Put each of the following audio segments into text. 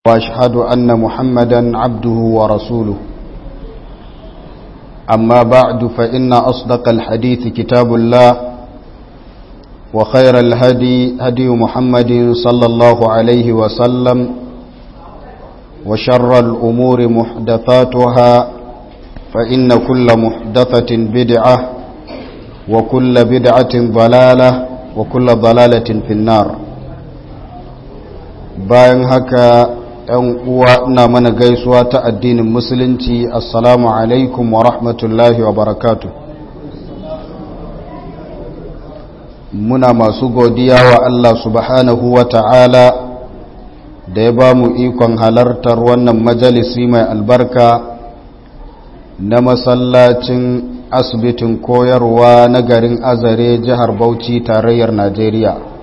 وأشهد أن محمدا عبده ورسوله أما بعد فإن أصدق الحديث كتاب الله وخير الهدي هدي محمد صلى الله عليه وسلم وشر الأمور محدثاتها فإن كل محدثة بدعة وكل بدعة ضلالة وكل ضلالة في النار. bayan haka ‘yan uwa na mana gaisuwa ta addinin musulunci assalamu alaikum wa rahmatullahi wa barakatu. Muna masu godiya wa Allah subhanahu wa ta'ala da ya ba mu ikon halartar wannan majalisi mai albarka na masallacin asibitin koyarwa na garin Azare jihar Bauchi tarayyar Najeriya.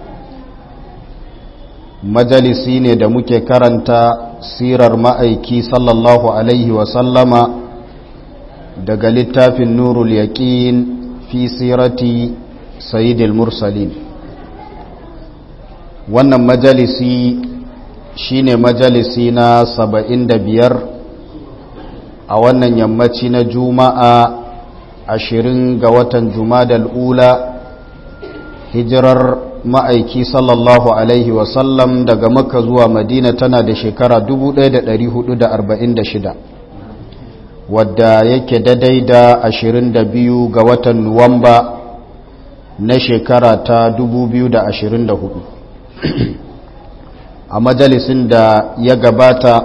Majalisi ne da muke karanta sirar ma'aiki sallallahu alaihi wasallama daga littafin nurul yaqin fi sirati sayyidil mursalin. Wannan majalisi shine majalisi na 75 a wannan yammaci na juma'a 20 ga watan jumadal ula hijirar ma'aiki sallallahu alaihi wasallam daga makka zuwa madina tana da shekara 1446 wadda yake daidai da 22 ga watan nuwamba na shekara ta 2024. A majalisin da ya gabata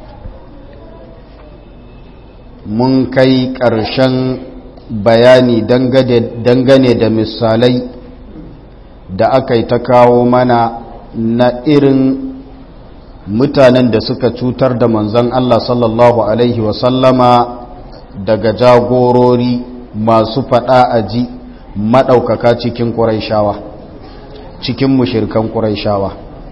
mun kai ƙarshen bayani dangane da misalai da aka yi ta kawo mana na irin mutanen da suka cutar da manzon Allah sallallahu Alaihi wasallama daga jagorori masu fada aji maɗaukaka cikin ƙuraishawa cikin mushirkan ƙuraishawa.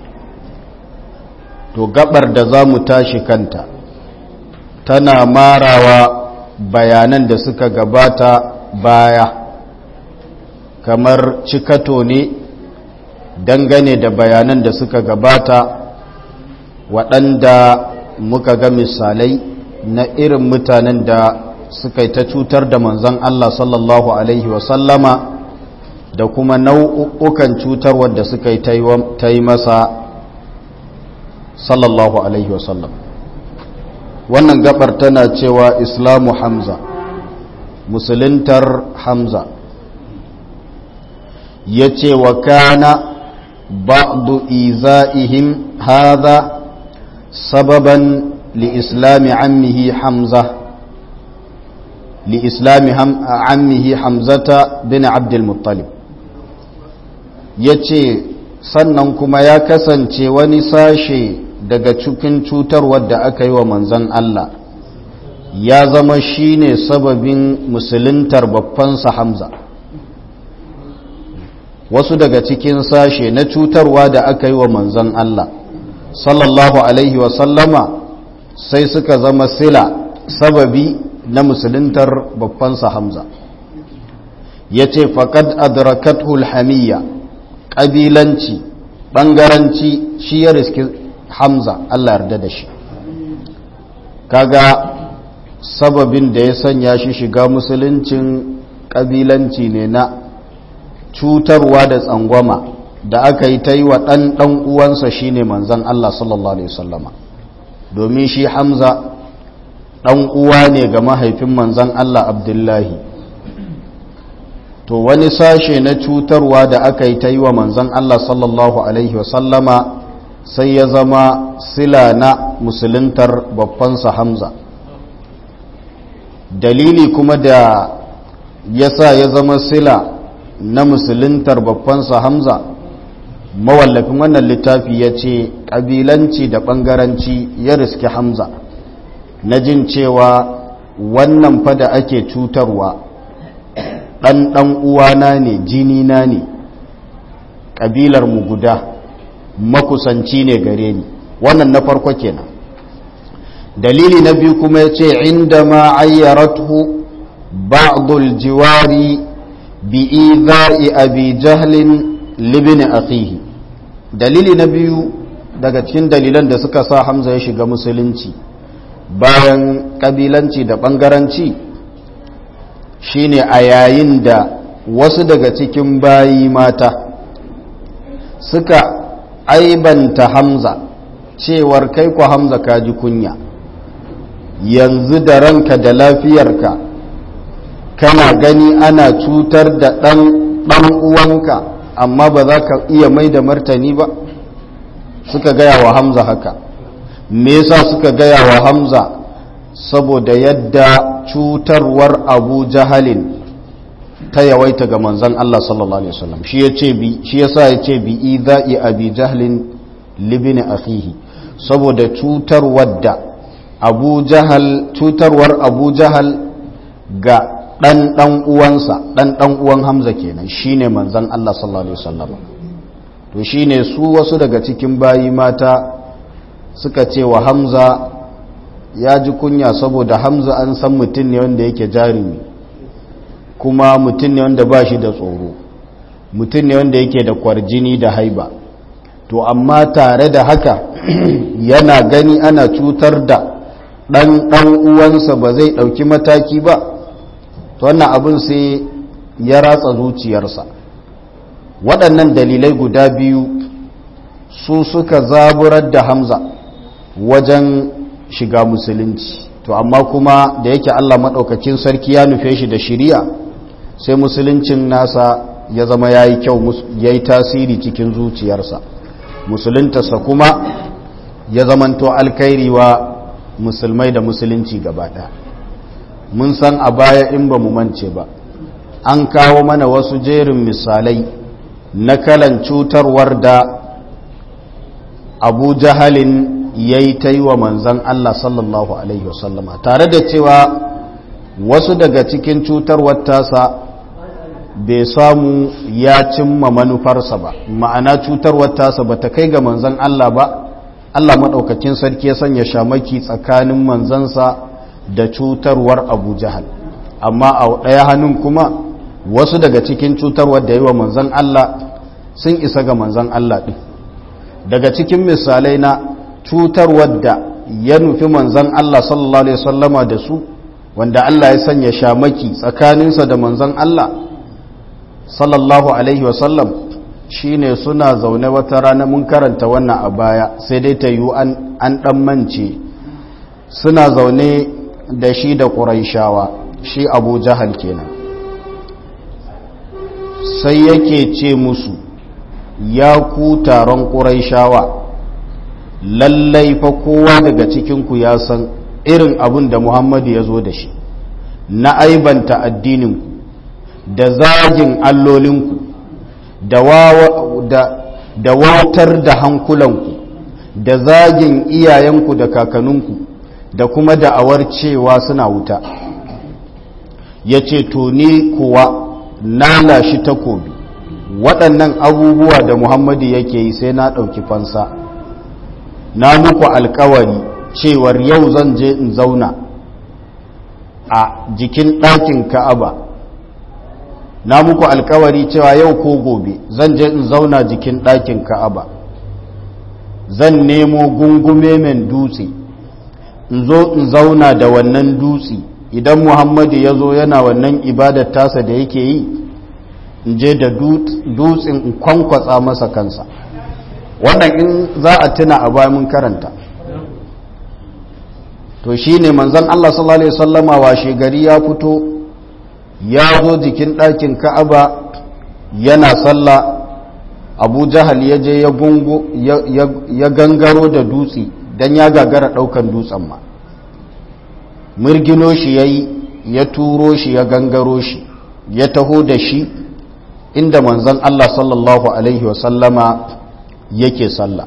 To gabar da za mu tashi kanta tana marawa bayanan da suka gabata baya kamar cikato ne dangane da bayanan da suka gabata waɗanda muka ga misalai na irin mutanen da suka yi ta cutar da manzon Allah sallallahu Alaihi wasallama da kuma nau'ukan cutar wadda suka yi ta yi masa sallallahu Alaihi wasallam. Wannan gabar tana cewa Islamu Hamza, musuluntar Hamza, ya ce wa kana بعض إيذائهم هذا سببا لإسلام عمه حمزة بن عبد المطلب. yace sannan kuma ya kasance wani sashe daga cikin cutar wadda aka yi wa manzon Allah ya zama shine sababin musuluntar babbansa Hamza. Wasu daga cikin sashe na cutarwa da aka yi wa manzon Allah sallallahu alaihi wasallama sai suka zama sila sababi na musuluntar babbansa Hamza. Ya ce faƙad adrakatul hamiyya ƙabilanci ɓangaranci shi ya riski Hamza Allah yarda da shi. Kaga sababin da ya sanya shi shiga musuluncin ƙabilanci ne na cutarwa da tsangwama da aka yi ta yi wa ɗan uwansa shine manzon Allah sallallahu Alaihi wasallama, domin shi Hamza ɗan uwa ne ga mahaifin manzon Allah Abdullahi. To wani sashe na cutarwa da aka yi ta yi wa manzon Allah sallallahu Alaihi wasallama sai ya zama sila na musuluntar babbansa Hamza. Dalili kuma da ya sa ya zama sila na musuluntar babbansa Hamza, mawallafin wannan littafi ya ce ƙabilanci da ɓangaranci ya riski Hamza na jin cewa wannan fada ake cutarwa ɗan uwana ne, jinina ne, ƙabilar mu guda, makusanci ne gare ni. Wannan na farko kenan. Dalili na biyu kuma ya ce inda ma ayyaratu ba'dul jiwari bi'iza'i abi jahlin libin akhihi. Dalili na biyu daga cikin dalilan da suka sa Hamza ya shiga musulunci bayan kabilanci da bangaranci shine a yayin da wasu daga cikin bayi mata suka aibanta Hamza cewar kai ku Hamza ka ji kunya, yanzu da ranka da lafiyarka kana gani ana cutar da ɗan uwanka amma ba za ka iya mai da martani ba. Suka gaya wa Hamza haka. Me yasa suka gaya wa Hamza? Saboda yadda cutarwar Abu Jahalin ta yawaita ga manzon Allah sallallahu alaihi wasallam. Shi yasa yace bi idha'i Abi Jahlin libni akhihi, saboda cutarwar Abu Jahal ga dan uwan Hamza kenan, shine manzon Allah sallallahu alaihi wasallam. To shine su wasu daga cikin bayi mata suka ce wa Hamza ya ji kunya, saboda Hamza an san mutum ne wanda yake jarumi, kuma mutum ne wanda ba shi da tsoro, mutum ne wanda yake da kwarjini da haiba. To amma tare da haka yana gani ana cutar da ɗan uwansa ba zai ɗauki mataki ba. To wannan abin sai ya ratsa zuciyarsa. Waɗannan dalilai guda biyu su suka zaburar da Hamza wajen shiga musulunci. To amma kuma da yake Allah maɗaukakin sarki ya nufe shi da shiriya, sai musuluncin nasa ya zama ya yi kyau, ya yi tasiri cikin zuciyarsa. Musuluntarsa kuma ya zamanto alkhairi wa musulmai da musulunci gaba ɗaya. Mun san a baya, in ba mu mance ba, an kawo mana wasu jerin misalai na kalan cutarwar da Abu Jahalin ya yi ta yi wa manzan Allah sallallahu alaihi wasallama, tare da cewa wasu daga cikin cutarwar tasa bai samu ya cimma manufarsa ba, ma'ana cutarwar tasa ba ta kai ga manzan Allah ba. Allah maɗaukakin sarki ya sanya shamaki tsakanin manzansa da cutarwar Abu Jahal, amma a ɗaya hannun kuma wasu daga cikin cutarwar da yi wa manzan Allah sun isa ga manzan Allah ɗin. Daga cikin misalai na cutarwar da ya nufi manzan Allah sallallahu alaihi wasallama da su, wanda Allah ya sanya shamaki tsakaninsa da manzan Allah sallallahu alaihi wasallam, shine suna zaune wata rana, mun karanta wannan a baya sai dai ta yiwu an ɗan mance. Suna zaune da shi da ƙuraishawa, shi Abu Jahal kenan, sai yake ce musu, ya ku taron ƙuraishawa, lallai fa kowa daga cikinku ya san irin abin da Muhammadu ya zo da shi na aibanta addininku da zagin allolinku da wautar da hankulanku da zagin iyayenku da kakanninku da kuma da'awar cewa suna wuta. Ya ce, to ni kuwa na lashi takobi, waɗannan abubuwa da Muhammadu yake yi sai na ɗauki fansa. Na muku alkawari cewar yau zan je in zauna a jikin ɗakin Ka'aba. Na muku alkawari cewa yau ko gobe zan je in zauna jikin ɗakin Ka'aba, zan nemo gungume men dutse, in zo in zauna da wannan dutse. Idan Muhammadu ya zo yana wannan ibadar tasa da yake yi, in je da dutsen in kwankwatsa masa kansa. Wannan in za a tuna a baya mun karanta. To shi ne manzon Allah sallallahu alaihi wasallama washe gari ya fito, ya zo jikin ɗakin Ka'aba yana sallah. Abu Jahal ya je ya gangaro da dutse don ya gagara ɗaukan dutsen ma, murgino shi ya yi, ya turo shi, ya gangaro shi, ya taho da shi inda manzon Allah sallallahu alaihi wasallama yake sallah.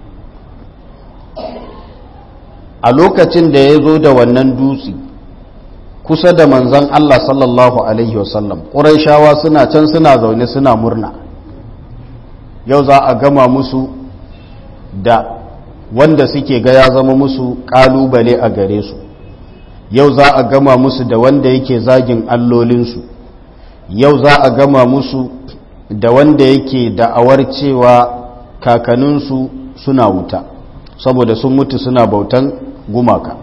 A lokacin da ya zo da wannan dutse kusa da manzon Allah sallallahu alaihi wasallam, ƙuraishawa suna can suna zaune suna murna. Yau za a gama musu da wanda suke ga ya zama musu ƙalubale a gare su. Yau za a gama musu da wanda yake zagin allolinsu. Yau za a gama musu da wanda yake da'awar cewa kakanninsu suna wuta saboda sun mutu suna bautan gumaka.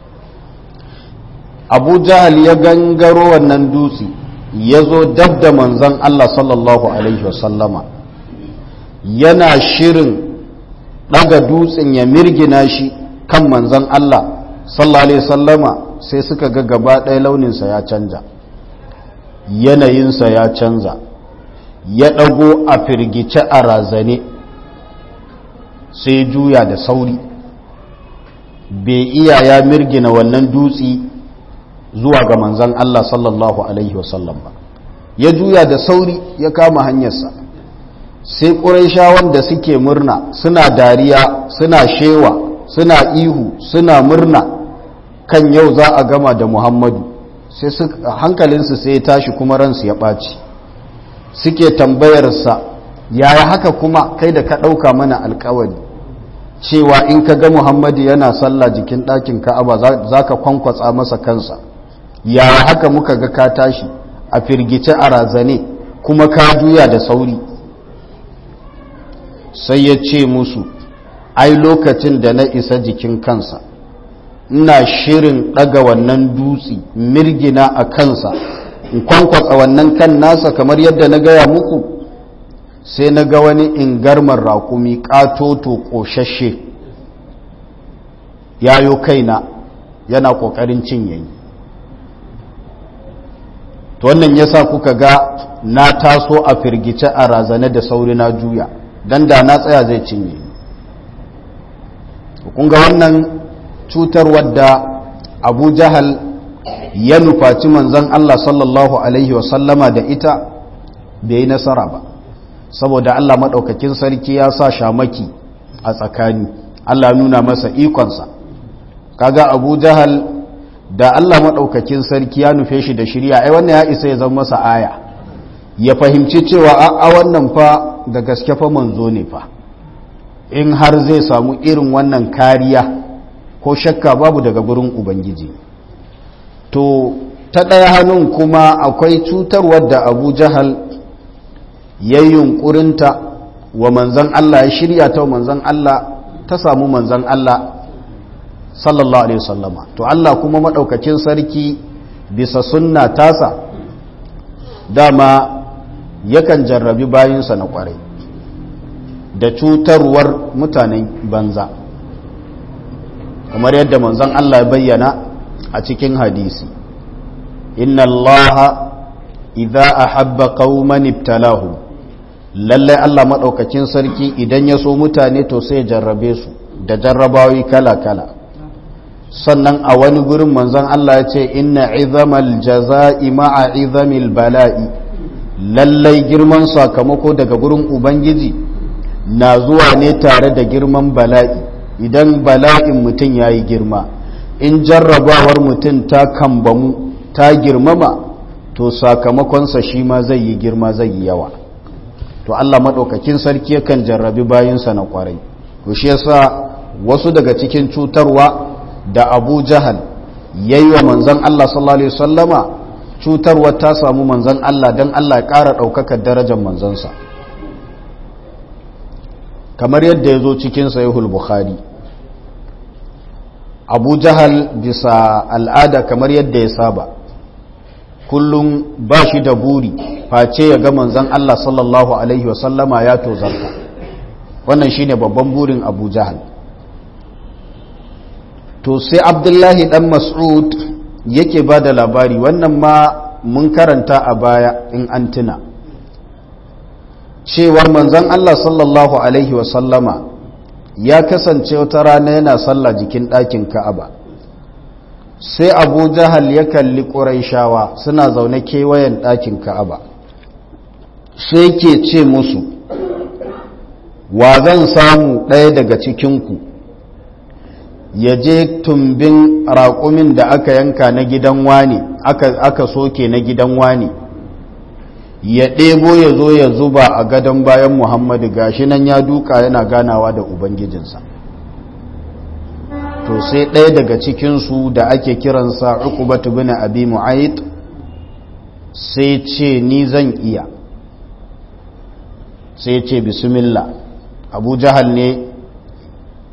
Abu Jahal ya gangaro wannan dutse ya zo dab da manzon Allah sallallahu alaihi wasallama, yana shirin daga dutsen ya mirgina shi kan manzon Allah sallallahu alaihi wasallama, sai suka ga gaba ɗaya launinsa ya canja, yanayinsa ya canza, ya ɗago a firgice a razane, sai juya da sauri, bai iya ya mirgina wannan dutse zuwa ga manzan Allah sallallahu alaihi wasallam ba, ya juya da sauri ya kama hanyarsa. Sai ƙurayshawan da suke murna suna dariya, suna shewa, suna ihu, suna murna kan yau za a gama da Muhammadu, sai hankalinsu sai ya tashi kuma ransu ya ɓaci, suke tambayarsa, yaya haka kuma kai da ka ɗauka mana alkawari cewa in ka ga Muhammadu yana sallah jikin ɗakin Ka'aba za ka kwankwatsa masa kansa, yaya haka muka ga ka tashi a firgice a razane kuma ka juya da sauri? Sai ya ce musu, ai lokacin da na isa jikin kansa ina shirin ɗaga wannan dutse mirgina a kansa in kwankwatsa wannan kan nasa kamar yadda na gaya muku, sai na ga wani ingarmar raƙumi ƙatoto ƙoshashe yayo kaina yana ƙoƙarin cinye ni. To wannan yasa kuka ga na taso a firgice a razane da sauri na juya, dan da na tsaya zai cinye ni. Kun ga wannan cutar wadda Abu Jahal ya nufaci manzon Allah sallallahu alaihi wasallama da ita bai yi nasara ba, saboda Allah maɗaukakin sarki ya sa shamaki a tsakani, Allah nuna masa ikonsa. Kaga Abu Jahal da Allah maɗaukakin sarki ya nufe shi da shirya, ai wannan ya isa ya zama masa aya, ya fahimci cewa a wannan fa da gaske fa manzo ne fa, in har zai samu irin wannan kariya ko shakka babu daga gurin Ubangiji. To ta ɗaya hannun kuma akwai cutarwar da Abu Jahal ya yi yunƙurinta wa manzan Allah, ya shirya ta wa manzan Allah, ta samu manzan Allah sallallahu alaihi wasallama. To Allah kuma maɗaukakin sarki bisa sunna tasa dama yakan jarrabi bayinsa na ƙwarai da cutarwar mutanen banza, kamar yadda manzon Allah ya bayyana a cikin hadisi, inna Allah idza ahabba qauman ibtalahum, lalle Allah madaukakin sarki idan ya so mutane to sai jarrabe su da jarrabawi kala-kala. Sannan a wani gurin manzon Allah ya ce, inna izamal jaza'i ma'a izamil bala'i, lalle girman sakamako daga gurin Ubangiji na zuwa ne tare da girman bala'i. Idan bala'in mutum ya yi girma, in jarrabawar mutum ta kambamu ta girmama, to sakamakonsa shi ma zai yi girma, zai yi yawa. To Allah maɗaukakin sarki yakan jarrabi bayinsa na ƙwarai. To shi yasa wasu daga cikin cutarwa da Abu Jahal ya yi wa manzan Allah sallallahu Alaihi wasallama, cutarwa ta samu manzan Allah don Allah ya ƙara ɗaukakar darajar manzansa, kamar yadda ya zo cikin Sahihul Bukhari. Abu Jahal bisa al'ada kamar yadda ya saba, kullum ba shi da buri face ya ga manzon Allah sallallahu Alaihi wasallama ya tozarta. Wannan shine babban burin Abu Jahal. To sai Abdullahi dan Mas'ud yake ba da labari, wannan ma mun karanta a baya in an tuna, cewar manzon Allah sallallahu Alaihi wasallama ya kasance wata rana yana sallah jikin ɗakin Ka'aba, sai Abu Jahal ya kalli Qurayshawa suna zaune kewayen ɗakin Ka'aba, sai ke ce musu, wa zan samu ɗaya daga cikinku ya je tumbin raƙumin da aka yanka na gidan wani, aka soke na gidan wani, ya ɗebo ya zo ya zuba a gadon bayan Muhammadu, gashi nan ya duka yana ganawa da Ubangijinsa. To sai ɗaya daga cikinsu da ake kiransa Uqbatu bin Abi Mu'ayt sai ce, ni zan iya. Sai ce bismillah. Abu Jahal ne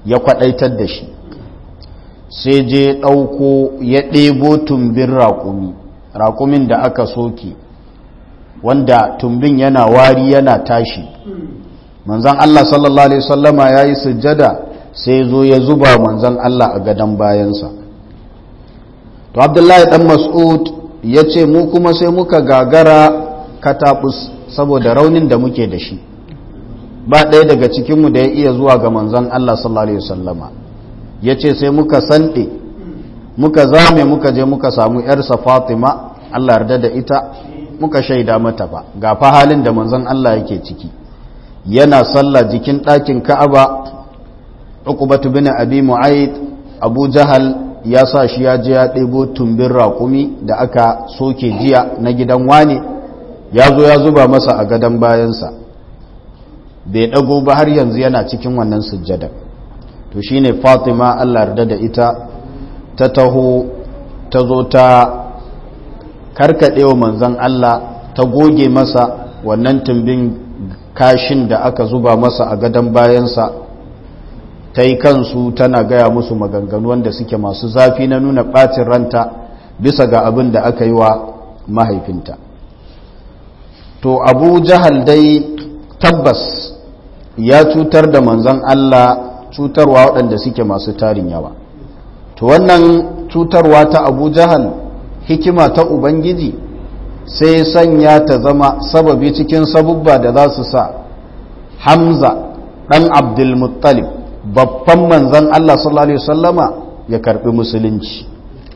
ya kwadaitar da shi sai je ɗauko ya ɗebo tumbin raƙumin da aka soke wanda tumbin yana wari yana tashi manzan Allah sallallahu Alaihi wasallama ya yi sujjada sai zo ya zuba manzan Allah a gadon bayansa. To Abdullahi dan Mas'ud ya ce mu kuma sai muka gagara katabus saboda raunin da muke da shi, ba ɗaya daga cikinmu da ya iya zuwa ga manzan Allah sallallahu Alaihi wasallama. Ya ce sai muka sanɗe muka zame muka je muka samu ‘yarsa Fatima Allah yarda da ita muka shaida mata ba ga fa halin da manzan Allah yake ciki, yana sallah jikin ɗakin Ka'aba. Uqbatu bin Abi Mu'ayd, Abu Jahal ya sa shi ya je ya ɗebo tumbin raƙumi da aka soke jiya na gidan wane, ya zo ya zuba masa a gadon bayansa, bai ɗago ba har yanzu yana cikin wannan sujjada. To shine Fatima Allah yarda da ita ta taho ta zo ta karkaɗewa manzon Allah, ta goge masa wannan tumbin kashin da aka zuba masa a gadon bayansa, ta yi kansu tana gaya musu maganganu wanda suke masu zafi na nuna ɓacin ranta bisa ga abin da aka yi wa mahaifinta. To Abu Jahal dai tabbas ya cutar da manzon Allah cutarwa waɗanda suke masu tarin yawa. To wannan cutarwa ta Abu Jahal hikima ta Ubangiji sai sanya ta zama sababi cikin sabubba da za su sa Hamza ɗan Abdul Muttalib babban manzan Allah sallallahu Alaihi wasallama ya karbi musulunci.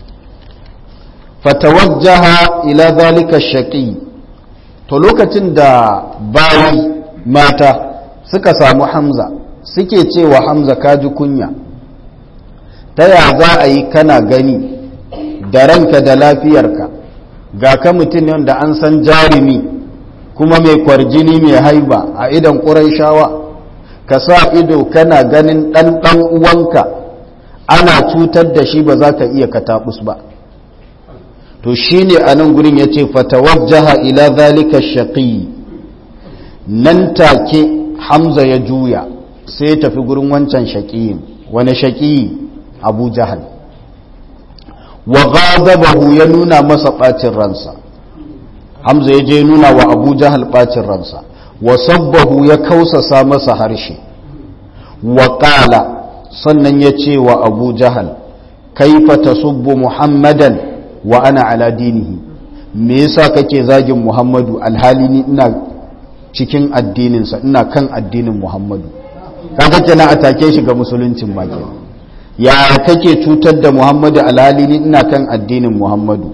Fatawajjaha ila zalika shaqi, to lokacin da bayi mata suka samu Hamza suke cewa Hamza kaji kunya, ta ya za a yi kana gani da ranka da lafiyarka ga ka mutum wanda an san jarumi kuma mai kwarjini mai haiba a idan Qurayshawa, ka sa ido kana ganin ɗan uwanka ana cutar da shi ba za ka iya kataɓus ba. To shi ne a nan gurin ya ce fatawajjaha ila zalika shaƙi, nan take Hamza ya juya sai ya tafi gurin wancan shaƙiyin. Wani shaƙi? Abu Jahal. Wa ghadabahu, ya nuna masa ɓacin ransa. Hamza ya je nuna wa Abu Jahal ɓacin ransa. Wa sabbahu, ya kausasa masa harshe. Wa qala, sannan ya ce wa Abu Jahal kaifa tasubbu Muhammadan wa ana ala dinihi, me yasa kake zagin Muhammadu alhali ni ina cikin addininsa, ina kan addinin Muhammadu. Kaga kenan atake shi ga musuluncin ma kenan. Ya kake cutar da Muhammadu alhali ni ina kan addinin Muhammadu.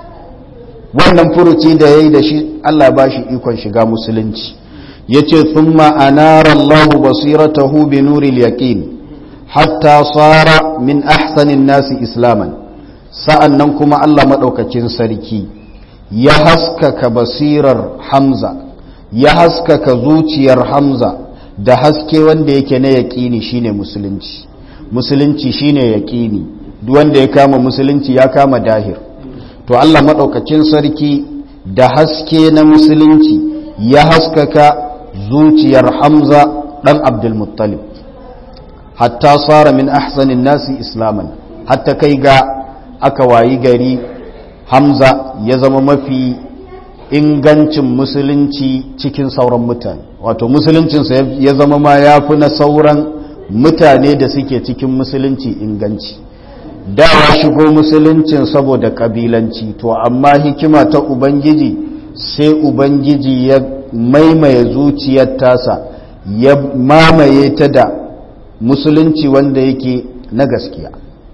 Wannan furuci da yayi da shi Allah ba shi ikon shiga musulunci. Yace thumma anara Allahu basiratahu bi nuril yaqin hatta sara min ahsanin nasi islaman. Sa'annan kuma Allah madaukakin sarki ya haskaka basirar Hamza, ya haskaka zuciyar Hamza da haske wanda yake na yaqini shine musulunci. Musulunci shine yaqini, duk wanda ya kama musulunci ya kama dahir. To Allah madaukakin sarki da haske na musulunci ya haskaka zuciyar Hamza ɗan Abdulmuttalib, hatta tsara min ahsanin nasi islaman, hatta kai ga aka wayi gari Hamza ya zama mafi ingancin musulunci cikin sauran mutane, wato musuluncinsa ya zama ma ya fi na sauran mutane da suke cikin musulunci inganci. Dawa shigo musuluncin saboda ƙabilanci, to amma hikima ta Ubangiji sai Ubangiji ya maimaye zuciyar tasa, ya mamaye ta da musulunci wanda yake na gaskiya.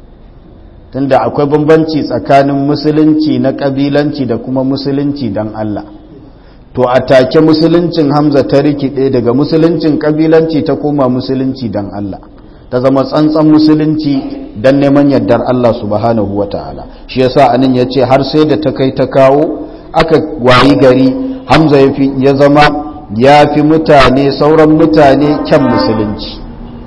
Tunda akwai bambanci tsakanin musulunci na ƙabilanci da kuma musulunci don Allah. To a take musuluncin Hamza ta rikide daga musuluncin ƙabilanci ta koma musulunci don Allah, ta zama tsantsan musulunci don neman yardar Allah subhanahu wa ta'ala. Shi yasa anan ya ce har sai da ta kai ta kawo aka wayi gari Hamza ya zama ya fi mutane, sauran mutane kyan musulunci.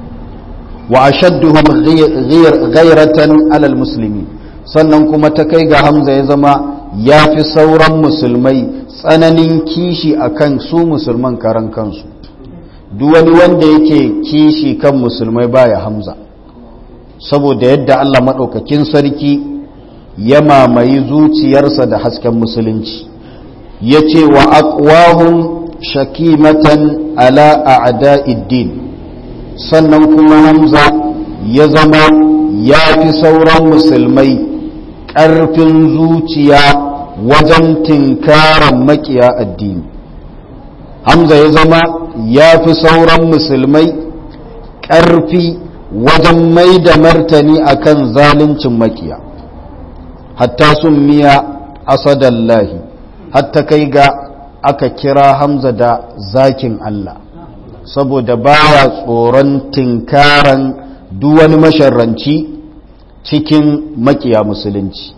Wa ashadduhum ghayratan alal muslimi, sannan kuma ta kai ga Hamza ya zama ya fi sauran musulmai tsananin kishi akan su musulman karan kansu. duk wani wanda yake kishi kan musulmai baya Hamza, saboda yadda Allah maɗaukakin sarki ya mamayi zuciyarsa da hasken musulunci. Ya ce wa aqwahum shakimatan ala a'da'iddin, sannan kuma Hamza ya zama ya fi sauran musulmai ƙarfin zuciya wajen tinkaran makiya addini. Hamza ya zama ya fi sauran musulmai ƙarfi wajen mai da martani akan zaluncin makiya, hatta sun miya asadallahi, hatta kai ga aka kira Hamza da zakin Allah, saboda baya tsoron tinkaran duk wani masharranci cikin makiya musulunci.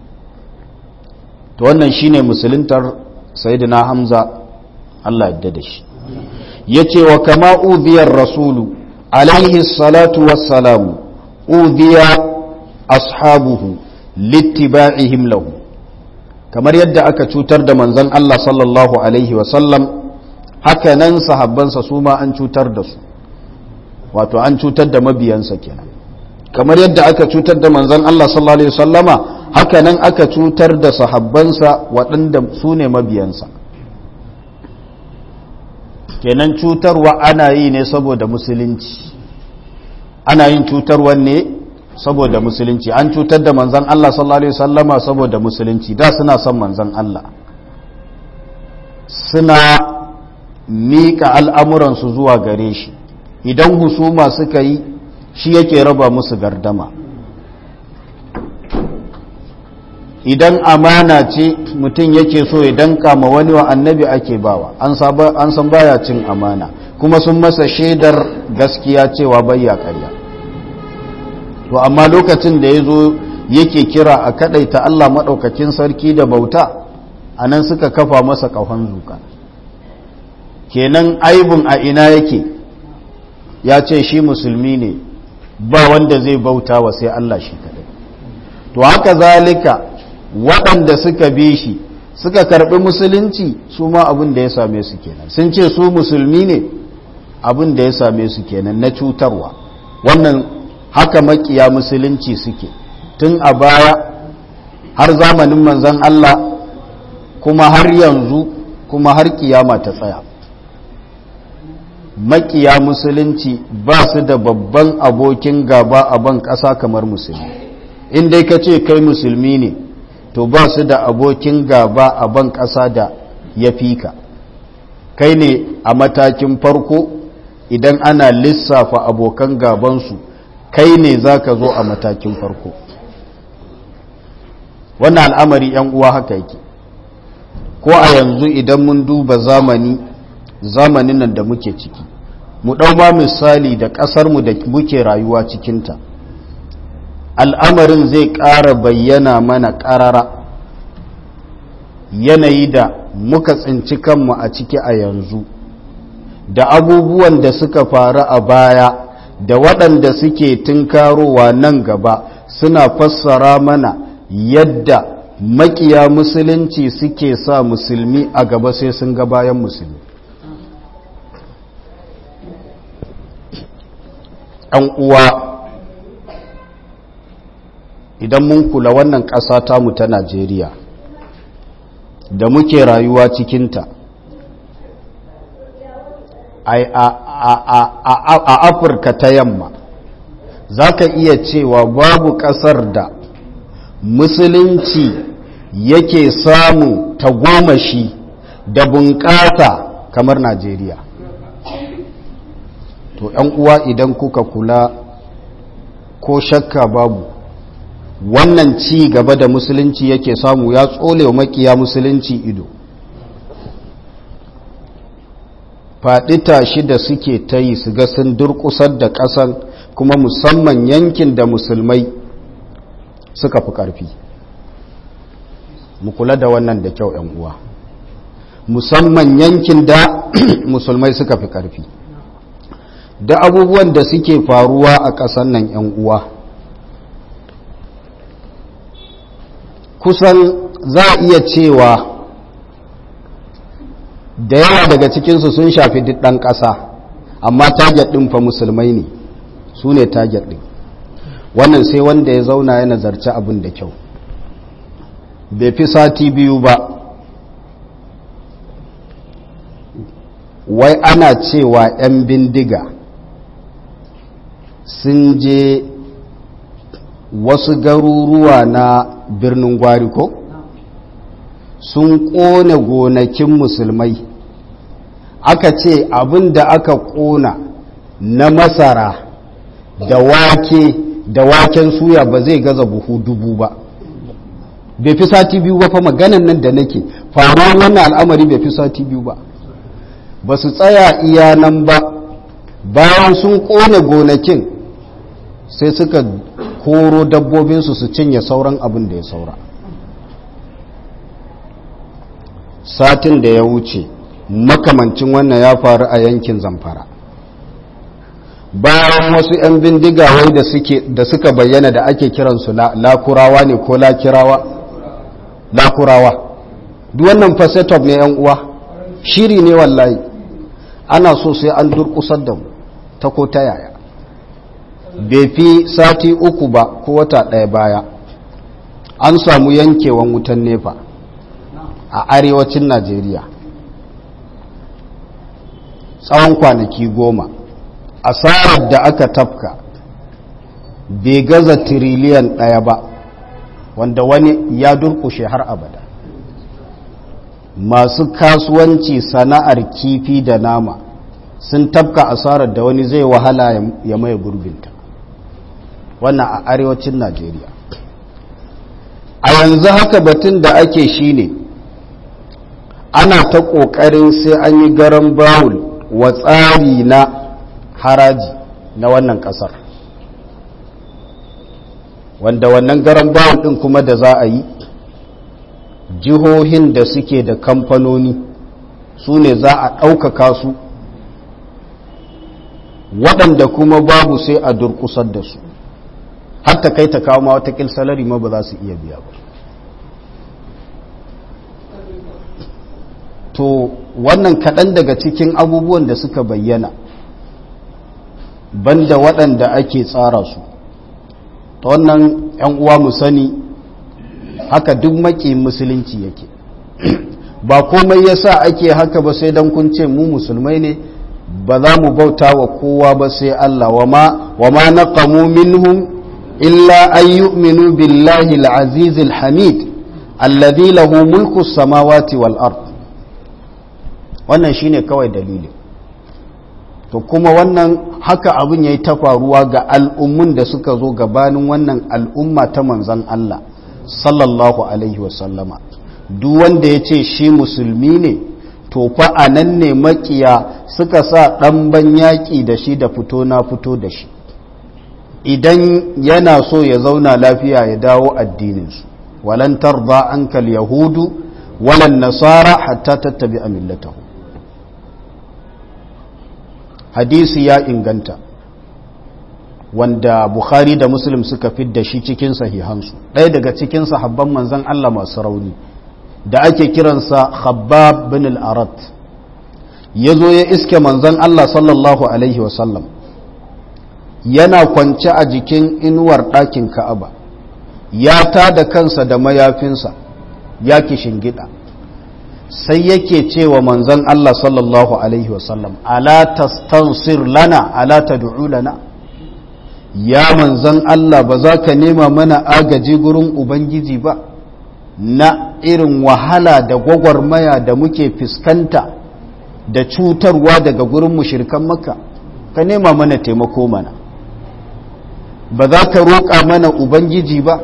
To wannan shine musuluntar sayyidina Hamza, Allah yadda da shi. Yace wa kama udhiyar rasulu alaihi salatu wassalamu udhiya ashabuhu littiba'ihim lahu, kamar yadda aka cutar da manzon Allah sallallahu alaihi wasallam, haka nan sahabbansa su ma an cutar da su, wato an cutar da mabiyansa kenan. Kamar yadda aka cutar da manzon Allah sallallahu alaihi wasallama, haka nan aka cutar da sahabbansa waɗanda su ne mabiyansa. Kenan cutarwa ana yi ne saboda musulunci, ana yin cutarwa ne saboda musulunci. An cutar da manzon Allah sallallahu alaihi wasallama saboda musulunci, da suna son manzon Allah, suna miƙa al'amuransu zuwa gare shi, idan husuma suka yi shi yake raba musu gardama, idan amana ce mutum yake so ya danka ma wani wa annabi ake bawa, an san baya cin amana, kuma sun masa shaidar gaskiya cewa bayya karya. To amma lokacin da ya zo yake kira a kadaita Allah maɗaukakin sarki da bauta, a nan suka kafa masa ƙahon zuka. Kenan aibun a ina yake, ya ce shi musulmi ne, ba wanda zai bauta wa sai Allah shi kadai. To haka zalika waɗanda suka bi shi suka karɓi musulunci, su ma abin da ya same su kenan. Sun ce su musulmi ne, abin da ya same su kenan na cutarwa. Wannan haka makiya musulunci suke tun a baya har zamanin manzon Allah, kuma har yanzu, kuma har kiyama ta tsaya. Makiya musulunci ba su da babban abokin gaba a ban ƙasa kamar musulmi. In dai ka ce kai musulmi ne, to ba su da abokin gaba a ban ƙasa da ya fi ka. Kai ne a matakin farko, idan ana lissafa abokan gabansu, kai ne za ka zo a matakin farko. Wannan al'amari ‘yan uwa haka yake. Ko a yanzu idan mun duba zamanin nan da muke ciki, mu ɗau ma misali da ƙasarmu da muke rayuwa cikinta, al'amarin zai ƙara bayyana mana ƙarara yanayi da muka tsinci kanmu a ciki a yanzu, da abubuwan da suka faru a baya, da waɗanda suke tunkarowa nan gaba, suna fassara mana yadda makiya musulunci suke sa musulmi a gaba sai sun ga bayan musulmi. ‘Yan uwa, idan mun kula wannan ƙasa tamu ta Najeriya da muke rayuwa cikinta, a Afirka ta yamma, za ka iya cewa babu ƙasar da musulunci yake samu tagomashi da bunƙasa kamar Najeriya. To ‘yan uwa, idan kuka kula, ko shakka babu, wannan ci gaba da musulunci yake samu ya tsole wa makiya musulunci ido. Faɗi tashi da suke ta yi su ga sun durƙusar da ƙasan, kuma musamman yankin da musulmai suka fi ƙarfi. Mu kula da wannan da kyau ‘yan uwa, musamman yankin da musulmai suka fi ƙarfi. Da abubuwan da suke faruwa a ƙasan nan ‘yan uwa, kusan za a iya cewa da yawa daga cikinsu sun shafi duk ɗan ƙasa, amma target ɗin fa musulmai ne, su ne target ɗin. Wannan sai wanda ya zauna ya nazarci abin da kyau. Bai fi sati biyu ba wai ana cewa 'yan bindiga sun je wasu garuruwa na birnin Gwari ko sun ƙone gonakin musulmai. Aka ce abin da aka ƙona na masara da wake da waken suya ba zai gaza buhu 1000 ba. Bai fi sati biyu ba fa maganan nan da nake faruwar wannan al'amari bai fi sati biyu ba. Ba su tsaya iya nan ba, bayan sun ƙone gonakin sai suka koro dabbobinsu su cinye sauran abin da ya saura. Satin da ya wuce makamancin wannan ya faru a yankin Zamfara. Bayan wasu 'yan bindiga wai da suka bayyana da ake kiransu lakurawa ne ko lakurawa. Duk wannan fa setup ne 'yan uwa, shiri ne wallahi. Ana so sai an durkusar da mu ta ko ta yaya. Bai fi sati 3 ba ko wata 1 baya an samu yankewan wutan nefa a arewacin Najeriya tsawon kwanaki 10. Asarar da aka tafka bai gaza tiriliyan 1 ba, wanda wani ya durkushe har abada. Masu kasuwanci sana'ar kifi da nama sun tafka asarar da wani zai wahala ya maye gurbinta. Wannan a arewacin Najeriya. A yanzu haka batun da ake shine ana ta ƙoƙarin sai an yi garan bawul wa tsari na haraji na wannan ƙasar, wanda wannan garan bawul ɗin kuma da za a yi, jihohin da suke da kamfanoni su ne za a ɗaukaka su, waɗanda kuma babu sai a durƙusar da su, hatta kai ta kawo ma watakil salari ma ba za su iya biya ba. To wannan kaɗan daga cikin abubuwan da suka bayyana, banda waɗanda ake tsara su. Ta wannan 'yan uwa mu sani haka duk maki musulunci yake. Ba komai yasa ake haka ba sai dan kun ce mu musulmai ne, ba za mu bauta wa kowa ba sai Allah. wa ma naqamu minhum illa an yu'minu billahi al-aziz al-hamid alladhi lahu mulku as-samawati wal ard. Wannan shine kawai dalili. To kuma wannan haka abin yayi ta faruwa ga al'ummun da suka zo gabanin wannan al'umma ta manzon Allah sallallahu alaihi wa sallama. Duk wanda yace shi musulmi ne, to fa anan ne makiya suka sa ɗanban yaƙi da shi da fito na fito da shi. Idan yana so ya zauna lafiya ya dawo addininsu. Walan tarda ankal yahudu walan nasara hatta tattabi'a millatahu. Hadisi ya inganta wanda Bukhari da Muslim suka fidda shi cikin sahihansu. Ɗaya daga cikin sahabban manzon Allah masu rauni da ake kiransa Khabbab bin al-Arat ya zo ya iske manzon Allah sallallahu alaihi wasallam yana kwance a jikin inuwar ɗakin Ka'aba, ya tada kansa da mayafinsa ya kishingida, sai yake cewa manzon Allah sallallahu alaihi wasallam, ala tastansir lana, ala tad'u lana, ya manzon Allah ba za ka nema mana agaji gurin Ubangiji ba na irin wahala da gwagwarmaya da muke fuskanta da cutarwa daga gurin mushrikan Makka, ka nema mana taimako mana, ba za ka roƙa mana Ubangiji ba.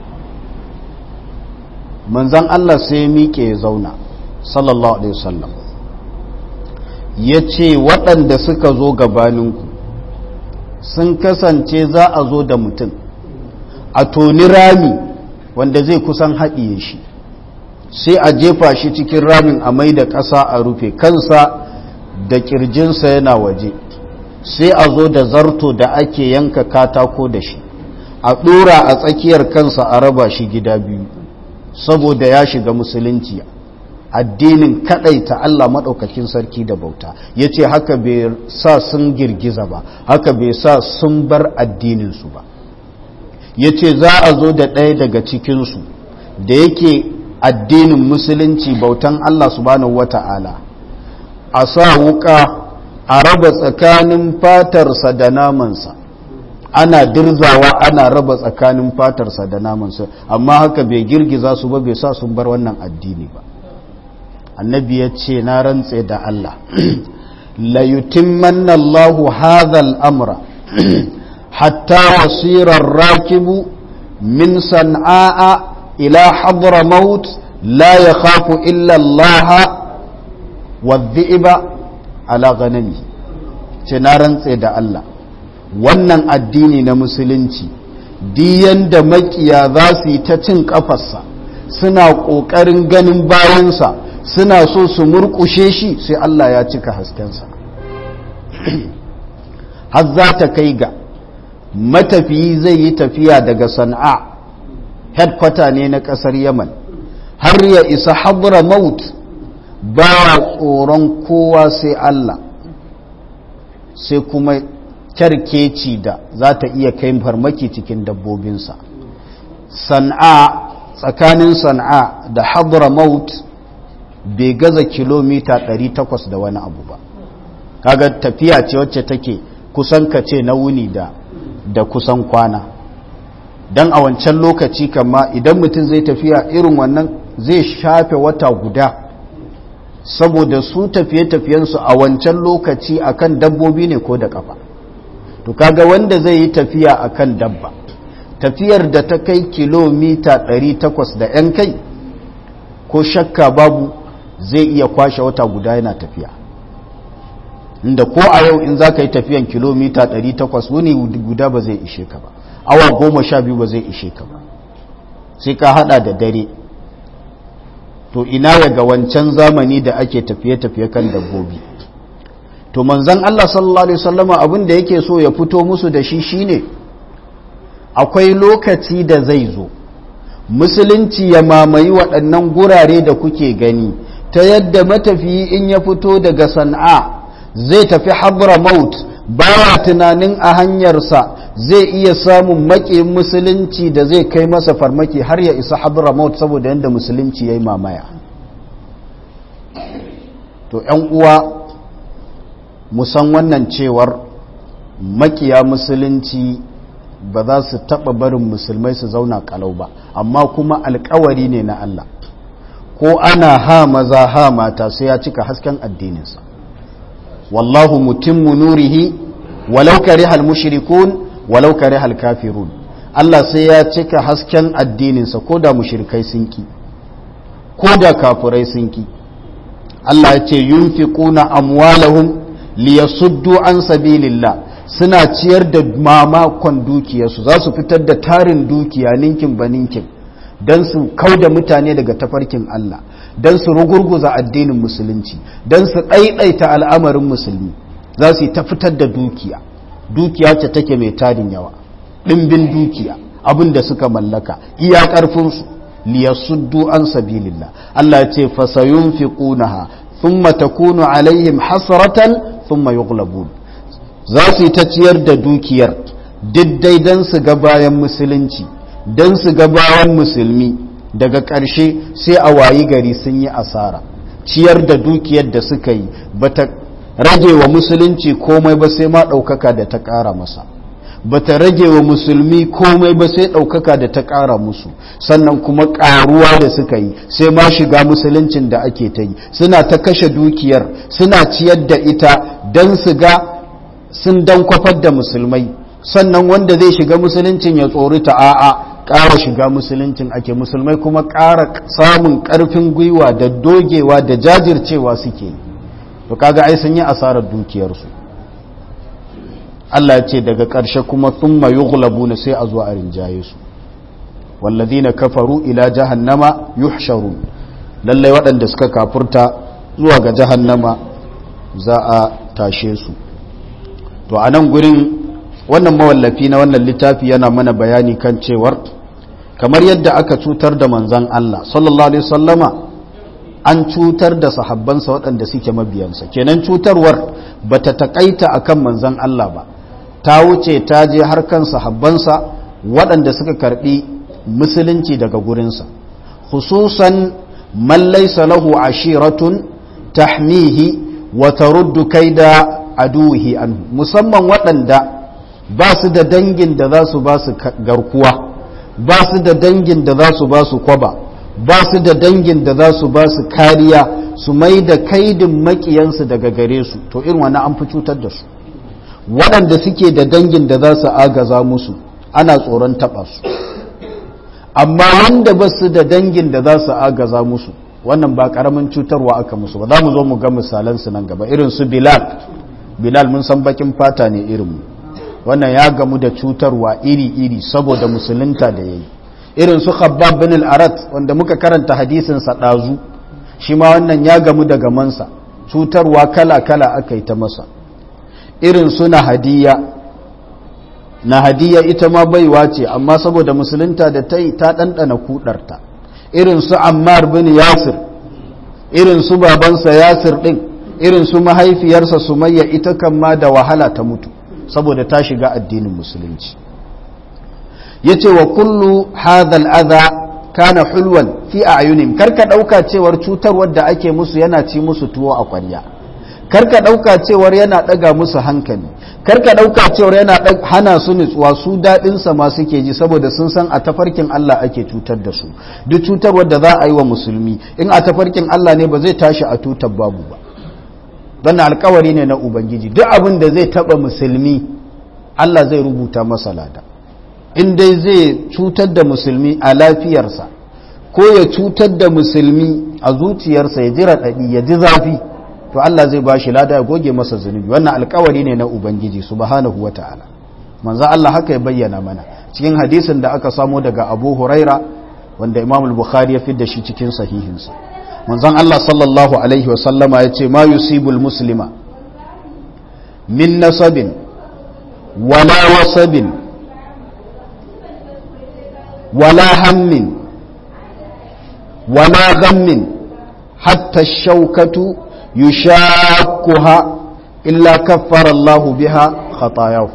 Manzon Allah sai ya miƙe ya zauna sallallahu alaihi wasallam, ya ce waɗanda suka zo gabaninku sun kasance za a zo da mutum a toni rami wanda zai kusan haɗiye shi, sai a jefa shi cikin ramin a mai da ƙasa a rufe kansa da ƙirjinsa yana waje, sai a zo da zarto da ake yanka katako da shi a ɗora a tsakiyar kansa a raba shi gida biyu saboda ya shiga musulunci addinin kadaita Allah madaukakin sarki da bauta. Yace haka bai sa sun girgiza ba, haka bai sa sun bar addinin su ba. Yace za a zo da ɗaya daga cikin su da yake addinin musulunci bautan Allah subhanahu wata'ala, a sa wuka a raba tsakanin fatarsa da namansa, ana dirzawa ana raba tsakanin fatarsa da namansa, amma haka bai girgiza su ba, bai sa sun bar wannan addini ba. Annabi ya ce na rantse da Allah la yutimmanna Allahu hadha al-amra hatta yasira ar-rakibu min san'a ila hadramaut la yakhafu illa Allah wadh-dhi'ba ala ghanami. Ce na rantse da Allah wannan addini na musulunci diyan da makiya za su yi ta cin kafarsa, suna ƙoƙarin ganin bayansa, suna so su murƙushe shi, sai Allah ya cika haskensa. Har za ta kai ga matafiyi zai yi tafiya daga Sana'a, headquarter ne na ƙasar Yaman, har ya isa Hadramaut ba tsoron kowa sai Allah, sai kuma kyarkeci da za ta iya kai farmaki cikin dabbobinsa. Sana'a, tsakanin Sana'a da Hadramaut bai gaza kilomita 800 da wani abu ba. Kaga tafiya ce wacce take kusan kace na wuni da kusan kwana. Dan a wancan lokaci kama idan mutum zai tafiya irin wannan zai shafe wata guda, saboda su tafiye-tafiyensu a wancan lokaci akan dabbobi ne ko da kafa. To kaga wanda zai yi tafiya akan dabba, tafiyar da ta kai kilomita 800 da ‘yan kai, ko shakka babu zai iya kwashe wata guda yana tafiya. Inda ko a yau in za ka yi tafiyan kilomita 800 wuni guda ba zai ishe ka ba, awa 12 ba zai ishe ka ba, sai ka hada da dare. To ina ga wancan zamani da ake tafiye-tafiye kan dabbobi. To manzon Allah sallallahu alaihi wasallama abin da yake so ya fito musu da shi shine akwai lokaci da zai zo musulunci ya mamayi waɗannan gurare da kuke gani, ta yadda matafiyi in ya fito daga Sana'a zai tafi Hadramaut baya tunanin a hanyarsa zai iya samun maƙiyin musulunci da zai kai masa farmaki har ya isa Hadramaut, saboda yadda musulunci ya yi mamaya. To ‘yan uwa musan wannan cewar maƙiya musulunci ba za su taɓa barin musulmai su zauna kalau ba, amma kuma alkawari ne na Allah, ko ana ha maza ha mata sai ya cika hasken addininsa. Wallahu mutimmu nurihi walau karihal mushrikun walau karihal kafirun. Allah sai ya cika hasken addininsa ko da mushrikai sun ki, ko da kafirai sun ki. Allah ya ce yunfiquna amwalahum liyasuddu an sabilillah, suna ciyar da mamakon dukiyarsu, za su fitar da tarin dukiya ninkin ba ninkin don su kauda mutane daga tafarkin Allah, don su rugurguza addinin musulunci, don su ɗaiɗaita al'amarin musulmi. Za su yi ta fitar da dukiya ce take mai tarin yawa, ɗimbin dukiya, abin da suka mallaka iya ƙarfinsu, liyasuddu an sabilillah. Allah ya ce fasayunfiqunaha thumma takunu alaihim hasratan thumma yughlabun. Za su yi ta ciyar da dukiyar diddai don su ga bayan musulunci, don su ga bayan musulmi, daga ƙarshe sai a wayi gari sun yi asara. Ciyar da dukiyar da suka yi ba ta rage wa musulunci komai ba, sai ma ɗaukaka da ta ƙara masa. Ba ta rage wa musulmi komai ba, sai ɗaukaka da ta ƙara musu. Sannan kuma ƙaruwa da suka yi sai ma shiga musuluncin da ake ta yi. Suna ta kashe dukiyar, suna ciyar da ita don su ga sun dan kwafar da musulmai. Sannan wanda zai shiga musuluncin ya tsorita, a'a, ƙara shiga musuluncin ake, musulmai kuma ƙara samun ƙarfin gwiwa da dogewa da jajircewa suke. To kaga ai sun yi asarar dukiyarsu. Allah ce daga ƙarshe kuma thumma yughlabuna, sai a zo a rinjaye su. Walladhina kafaru ila jahannama yuhsharun, lallai waɗanda suka kafurta zuwa ga jahannama za a tashe su. To a nan gurin wannan mawallafi na wannan littafi yana mana bayani kan cewar kamar yadda aka cutar da manzan Allah sallallahu alaihi wasallama an cutar da sahabbansa waɗanda suke mabiyansa. Kenan cutarwar ba ta taƙaita a kan manzan Allah ba, ta wuce ta je har kan sahabbansa waɗanda suka karɓi musulunci daga gurinsa, khususan man laysa lahu ashiratun tahmihi wa taruddu kaida aduwihi anhu, musamman waɗanda ba su da dangin da za su ba su garkuwa, ba su da dangin da za su ba su kwaba, ba su da dangin da za su ba su kariya, su mai da kaidin makiyansu daga gare su. To irin wani an fi cutar da su. Waɗanda suke da dangin da za su agaza musu ana tsoron taɓa su, amma wanda ba su da dangin da za su agaza musu, wannan ba ƙaramin cutarwa aka musu ba. Za mu zo mu ga misalansu nan gaba. Irin su Bilal mun san bakin fata ne irinmu, wannan ya gamu da cutarwa iri-iri saboda musulunta da ya yi. Irin su Khabbab bin al-Arat wanda muka karanta hadisinsa ɗazu, shi ma wannan ya gamu da gamansa, cutarwa kala-kala aka yi ta masa. Irin su Nahadiya ita ma baiwa ce, amma saboda musulunta da ta yi ta ɗanɗana kuɗarta. Irin su Ammar bin Yasir, irin su babansa Yasir ɗin, irin su mahaifiyarsa Sumayya, ita kan ma da wahala ta mutu saboda ta shiga addinin musulunci. Yace wa kullu hadha al-adha kana hulwan fi a'yunim, karka dauka cewar cutarwar da ake musu yana ci musu tuwo a ƙwarya, karka dauka cewar yana daga musu hankali, karka dauka cewar yana hana su nutsuwa. Su dadin sa ma suke ji saboda sun san a tafarkin Allah ake cutar da su. Duk cutarwar da za a yi wa musulmi in a tafarkin Allah ne ba zai tashi a tutar babu ba. Dan alƙawari ne na Ubangiji, duk abin da zai taba musulmi Allah zai rubuta masa lada. In dai zai cutar da musulmi a lafiyarsa ko ya cutar da musulmi a zuciyarsa, ya ji raɗaɗi, ya ji zafi, to Allah zai ba shi lada, ya goge masa zunubi. Wannan alkawari ne na Ubangiji subhanahu wa ta'ala. Manzo Allah haka ya bayyana mana cikin hadisin da aka samo daga Abu Huraira wanda Imam al-Bukhari ya fidda shi cikin sahihinsa. Manzon Allah sallallahu alaihi wa sallama ya ce, ma yusibul muslima min nasabin wala wasabin wala hammin wala ghammin hatta shaukatu yushakuha illa kaffara Allah biha khatayahu.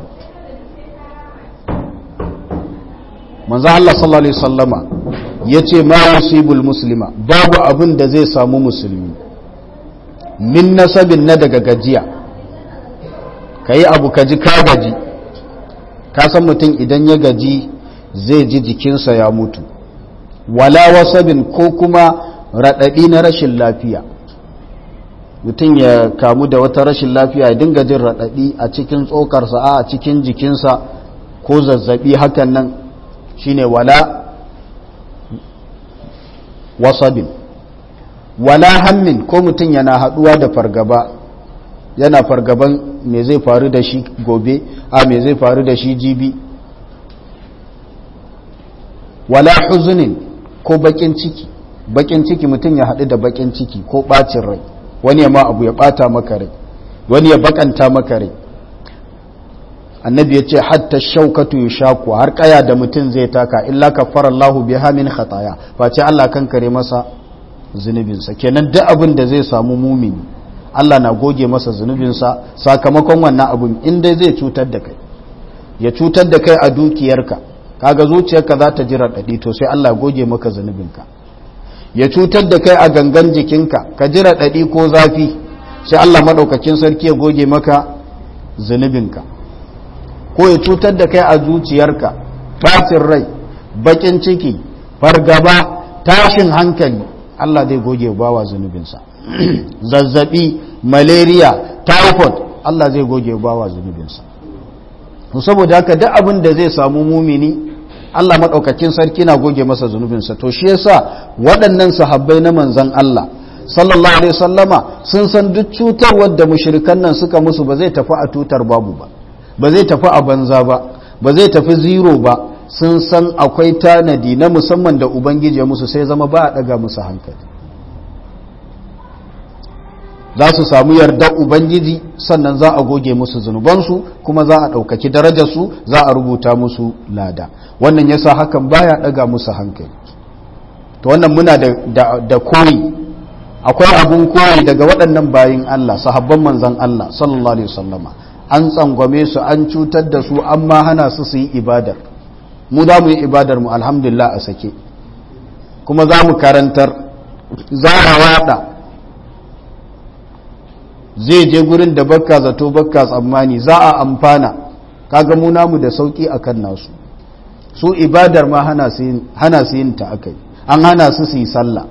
Manzo Allah sallallahu alaihi wasallama yace ma yusibul muslima, babu abin da zai samu musulmi min nasabin, na daga gajiya, kai abu kaji ka gaji, ka san mutum idan ya gaji zai ji jikinsa ya mutu, wala wasabin, ko kuma raɗaɗi na rashin lafiya, mutum ya kamu da wata rashin lafiya ya dinga jin raɗaɗi a cikin tsokarsa, a cikin jikinsa, ko zazzabi hakan nan, shine wala wasabin. Wala hammin, ko mutum yana haɗuwa da fargaba, yana fargaban me zai faru da shi gobe, me zai faru da shi jibi. Wala huzunin, ko bakin ciki, mutum ya haɗu da bakin ciki ko ɓacin rai, wani ya ma abu ya ɓata maka rai, wani ya bakanta maka rai. Annabi ya ce hatta shaukatu yushaku, har kaya da mutum zai taka, illa kaffara Allahu biha min khataya, face Allah kan kare masa zunubinsa. Kenan duk abin da zai samu mumini Allah na goge masa zunubinsa sakamakon wannan abin, in dai zai cutar da kai, ya cutar da kai a dukiyarka, kaga zuciyarka za ta ji raɗaɗi, to sai Allah goge maka zunubinka. Ya cutar da kai a gangan jikinka, ka ji raɗaɗi ko zafi, sai Allah maɗaukakin sarki ya goge maka zunubinka. Ko ya cutar da kai a zuciyarka, ɓacin rai, baƙin ciki, fargaba, tashin hankali, Allah zai goge bawa zunubinsa. Zazzaɓi, malaria, typhoid, Allah zai goge bawa zunubinsa. Saboda haka duk abin da zai samu mumini Allah maɗaukakin sarki na goge masa zunubinsa. To shi yasa waɗannan sahabbai na manzon Allah sallallahu alaihi wasallama sun san duk cutarwar da mushrikan nan suka musu ba zai tafi a tutar babu ba, ba zai tafi a banza ba, ba zai tafi zero ba. Sun san akwai tanadi na musamman da Ubangiji ya musu, sai zama ba a ɗaga musu hankali. Za su samu yardar Ubangiji, sannan za a goge musu zunubansu, kuma za a ɗaukaki darajarsu, za a rubuta musu lada. Wannan yasa hakan baya ɗaga musu hankali. To wannan muna da koyi akwai abun koyi daga waɗannan bayin Allah sahabban manzon Allah sallallahu alaihi wasallama an tsangwame su an cutar da su amma hana su su yi ibadar mu za mu yi ibadar mu alhamdulillah a sake kuma za mu karantar za a wada zai je gurin da bakka zato bakka tsammani za a amfana kaga mu namu da sauki akan nasu su ibadar ma hana su yin ta akai an hana su yi sallah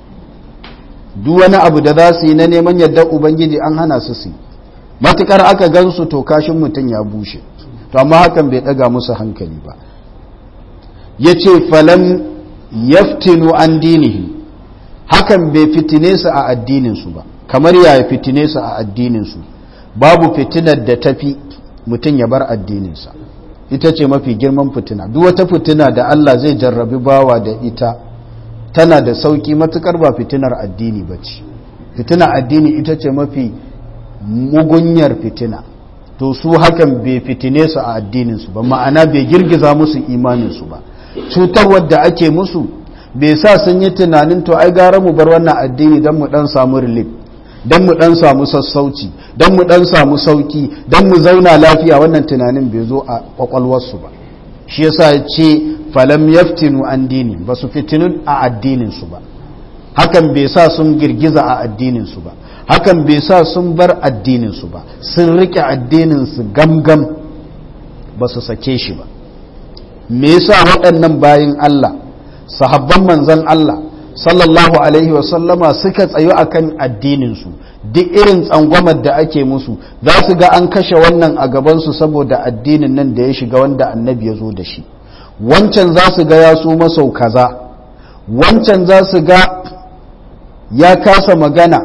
duk wani abu da za su yi na neman yardar ubangiji an hana su yi matukar aka gansu to kashin mutum ya bushe to amma hakan bai daga musu hankali ba yace falam yaftinu an dinihi hakan bai fitine su a addinin su ba kamar ya fitine su a addinin su babu fitinar da tafi mutum ya bar addinin sa ita ce mafi girman fitina duk wata fitina da Allah zai jarrabi bawa da ita tana da sauki matukar ba fitinar addini bace fitinar addini ita ce mafi mugunyar fitina to su hakan bai fitine su a addininsu ba ma'ana bai girgiza musu imaninsu ba cutarwar da ake musu bai sa sun yi tunanin to ai gara mu bar wannan addini don mu dan samu relief don mu dan samu sassauci don mu dan samu sauki don mu zauna lafiya wannan tunanin bai zo a kwakwalwarsu ba shi yasa ce falam yaftinu an dini ba su fitinu a addininsu ba hakan bai sa sun girgiza a addininsu ba hakan bai sa sun bar addininsu ba sun rike addininsu gamgam ba su sake shi ba me yasa waɗannan bayin Allah sahabban manzon Allah sallallahu alaihi wasallama suka tsayo akan addininsu duk irin tsangwamar da ake musu za su ga an kashe wannan a gabansu saboda addinin nan da ya shiga wanda annabi ya zo da shi wancan za su ga ya so masau kaza wancan za su ga ya kasa magana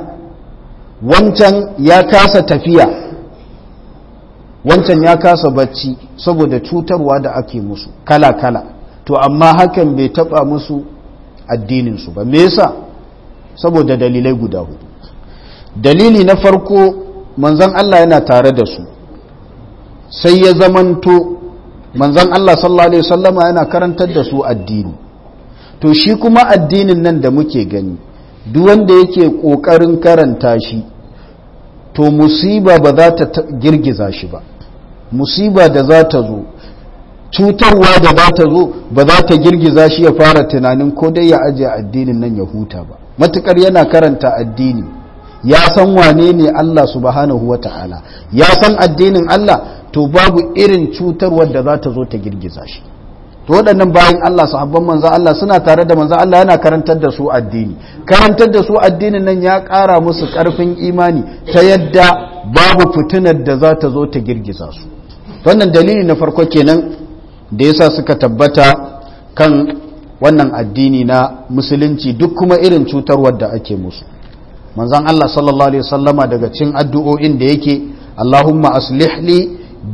wancan ya kasa tafiya wancan ya kasa bacci saboda cutarwa da ake musu kala-kala to amma hakan bai taba musu addininsu ba me yasa saboda dalilai guda hudu dalili na farko manzon Allah yana tare da su sai ya zamanto manzon Allah sallallahu alaihi wasallama yana karantar da su addini to shi kuma addinin nan da muke gani duk wanda yake kokarin karanta shi to musiba ba za ta girgiza shi ba musiba da za ta zo cutarwa da za ta zo ba za ta girgiza shi ya fara tunanin ko dai ya ajiye addinin nan ya huta ba matukar yana karanta addini ya san wane ne Allah subhanahu wata'ala ya san addinin Allah to babu irin cutarwar da za ta zo ta girgiza shi to waɗannan bayan Allah sahabban manzan Allah suna tare da manzan Allah yana karantar da su addini karantar da su addinin nan ya ƙara musu ƙarfin imani ta yadda babu fitinar da za ta zo ta girgiza su wannan dalili na farko kenan da yasa suka tabbata kan wannan addini na musulunci duk kuma irin cutarwar da ake musu manzan Allah sallallahu alaihi wasallama daga cikin addu'o'in da yake Allahumma aslih li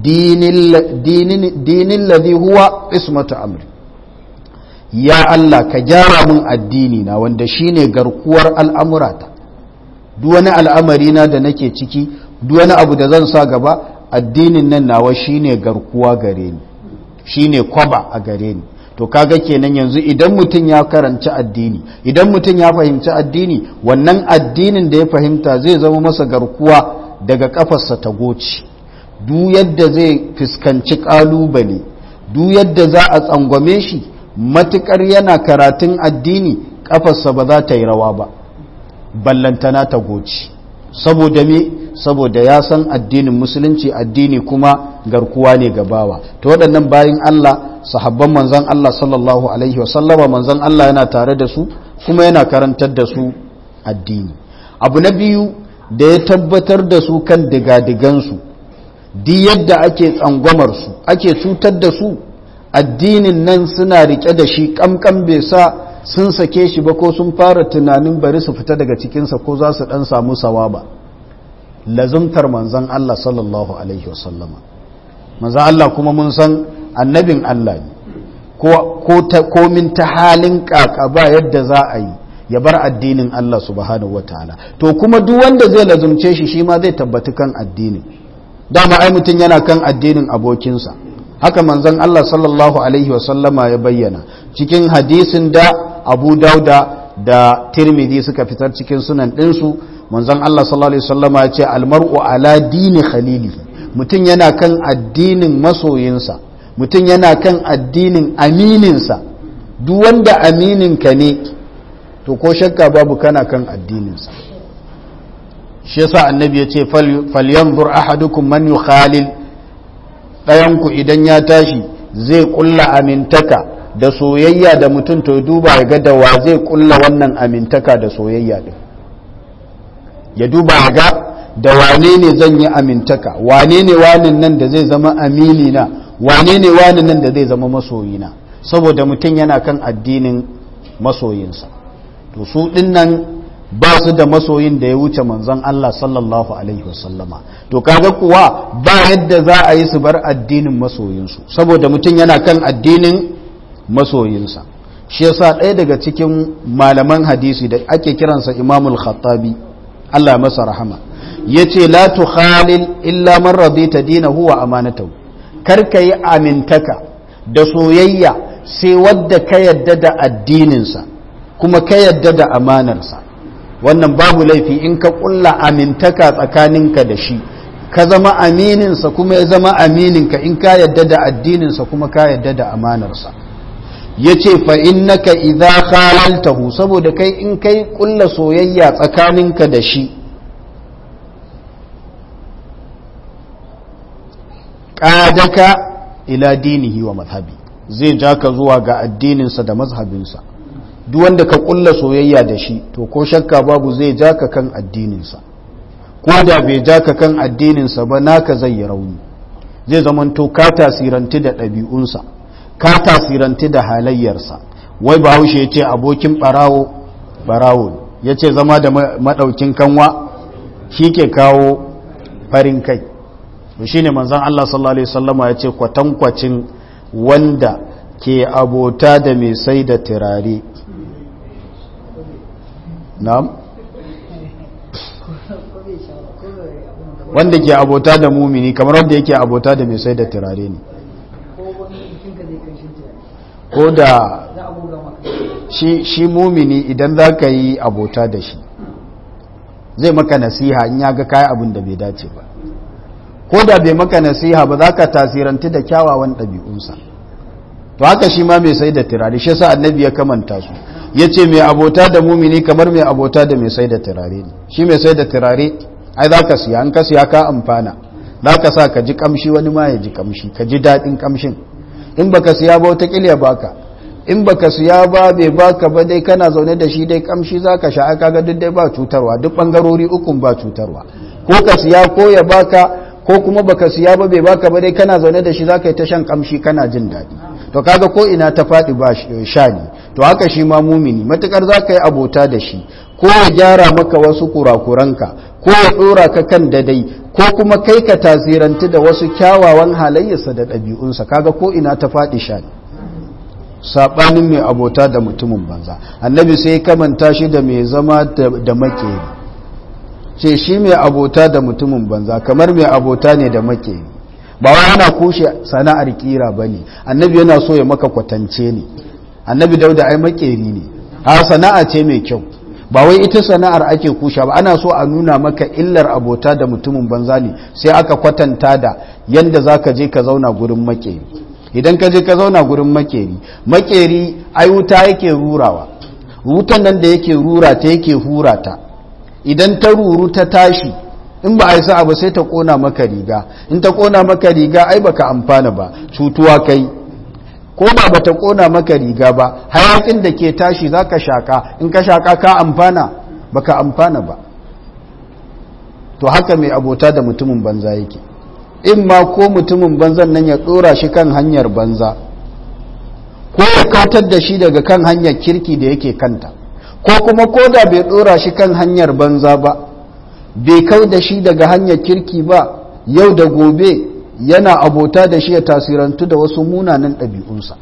dinin ladhi huwa ismatu amri ya Allah ka gyara mun addini na wanda shine garkuwar al'amurata duk wani al'amari na da nake ciki duk wani abu da zan sa gaba addinin nan nawa shine garkuwa gare ni shine kwaba a gare ni to kaga kenan yanzu idan mutum ya karanci addini idan mutum ya fahimci addini wannan addinin da ya fahimta zai zama masa garkuwa daga kafarsa ta goci duk yadda zai fuskanci kalubale duk yadda za a tsangwame shi matukar yana karatun addini kafarsa ba za ta yi rawa ba ballantana ta goci saboda me saboda ya san addinin musulunci addini kuma garkuwa ne ga bawa to waɗannan bayin Allah sahabban manzon Allah sallallahu alaihi wasallama manzon Allah yana tare da su kuma yana karantar da su addini abu na biyu da ya tabbatar da su kan digadigansu di yadda ake tsangwamar su ake cutar da su addinin nan suna rike da shi kamkam bai sa sun sake shi ba ko sun fara tunanin bari su fita daga cikinsa ko za su dan samu sawaba lazumtar manzon Allah sallallahu alaihi wasallama manzon Allah kuma mun san annabin Allah ne ko min ta halin kaka ba yadda za a yi ya bar addinin Allah subhanahu wataala to kuma duk wanda zai lazumce shi ma zai tabbata kan addinin dama ai mutum yana kan addinin abokinsa haka manzon Allah sallallahu alaihi wasallama ya bayyana cikin hadisin da Abu Dauda da Tirmidhi suka fitar cikin sunan ɗinsu. Manzon Allah sallallahu alaihi wasallama ya ce almar'u ala dini khalilihi, mutum yana kan addinin masoyinsa, mutum yana kan addinin amininsa. Duk wanda amininka ne to ko shakka babu kana kan addininsa. Shi yasa annabi ya ce falyanzur ahadukum man yukhalil, ɗayanku idan ya tashi zai kulla amintaka da soyayya da mutum, to duba ya ga da wa zai kulla wannan amintaka da soyayya din, ya duba ya ga da wane ne zan yi amintaka, wane ne wanin nan da zai zama amini na, wane ne wanin nan da zai zama masoyina, saboda mutum yana kan addinin masoyinsa. To su dinnan ba su da masoyin da ya wuce manzon Allah sallallahu alaihi wasallama. To kaga kuwa ba yadda za a yi su bar addinin masoyinsu, saboda mutum yana kan addinin masoyinsa. Shi yasa ɗaya daga cikin malaman hadisi da ake kiransa Imamul Khattabi, Allah masa rahama, yace la tukhalil illa man radita dinahu wa amanatahu, kar ka yi amintaka da soyayya sai wadda ka yadda da addininsa kuma ka yadda da amanarsa. Wannan babu laifi in ka kulla amintaka tsakaninka da shi, ka zama amininsa kuma ya zama amininka, in ka yadda da addininsa kuma ka yadda da amanarsa. Yace fa innaka idza khalaltahu, saboda kai in kai kulla soyayya tsakaninka da shi, qadaka ila dinihi wa madhhabi, zai ja ka zuwa ga addininsa da mazhabinsa. Duk wanda ka kulla soyayya da shi to ko shakka babu zai ja ka kan addininsa, ko da bai ja ka kan addininsa ba naka zai yi rauni, zai zamanto ka tasiranti da ɗabi'unsa, ka tasiranti da halayyarsa. Wai Bahaushe ya ce abokin ɓarawo ɓarawo, ya ce zama da maɗaukin kanwa shi ke kawo farin kai. Shi ne manzan Allah sallallahu Alaihi wasallama ya ce kwatankwacin wanda ke abota da mai sai da turare. Na'am? Wanda ke abota da mumini kamar wanda yake abota da mai sai da turare ne. Ko da shi mumini idan za ka yi abota da shi zai maka nasiha in ya ga kayi abin da bai dace ba, ko da bai maka nasiha ba za ka tasiranti da kyawawan ɗabi'unsa. To haka shi ma mai sai da turare, shi yasa annabi ya kamanta su, ya ce mai abota da mumini kamar mai abota da mai sai da turare ne. Shi mai sai da turare ai za ka siya, an ka siya ka amfana, za ka sa ka ji kamshi, wani ma ya ji kamshi, ka ji daɗin kamshin. In baka siya ba wata ya baka, in baka siya ba bai baka ba dai kana zaune da shi dai kamshi za ka sha, kaga duk dai ba cutarwa, duk bangarori ukun ba cutarwa. Ko ka siya ko ya baka, ko kuma baka siya ba bai baka ba dai kana zaune da shi za ka yi ta shan kamshi kana jin daɗi. To kaga ko ina ta faɗi ba sha ne. To haka shi ma mumini matukar za ka yi abota da shi, ko ya gyara maka wasu kurakuranka, ko ya ɗora ka kan dadai, ko kuma kai ka tasiranti da wasu kyawawan halayyarsa da ɗabi'unsa, kaga ko ina ta faɗi sha ne. Saɓanin mai abota da mutumin banza, annabi sai kamanta shi da mai zama da makeri, ce shi mai abota da mutumin banza kamar mai abota ne da makeri. Ba wai ana kushe sana'ar kira ba ne, annabi yana so ya maka kwatance ne. Annabi Dauda ai makeri ne, ha sana'a ce mai kyau, ba wai ita sana'ar ake kusha ba, ana so a nuna maka illar abota da mutumin banza ne, sai aka kwatanta da yanda za ka je ka zauna gurin makeri. Idan ka je ka zauna gurin makeri ai wuta yake rurawa, wutan nan da yake rura ta yake hura ta, idan ta ruru ta tashi in ba a yi sa'a ba sai ta kona maka riga, in ta kona maka riga ai baka amfana ba, cutuwa kai. Ko ba bata kona maka riga ba, hayakin da ke tashi zaka shaka, in ka shaka ka amfana, baka amfana ba. To haka mai abota da mutumin banza yake, in ma ko mutumin banzan nan ya dora shi kan hanyar banza, ko ya kautar da shi daga kan hanyar kirki da yake kanta, ko kuma ko da bai dora shi kan hanyar banza ba, bai kau da shi daga hanyar kirki ba, yau da gobe yana abota da shi ya tasirantu da wasu munanan ɗabi'unsa.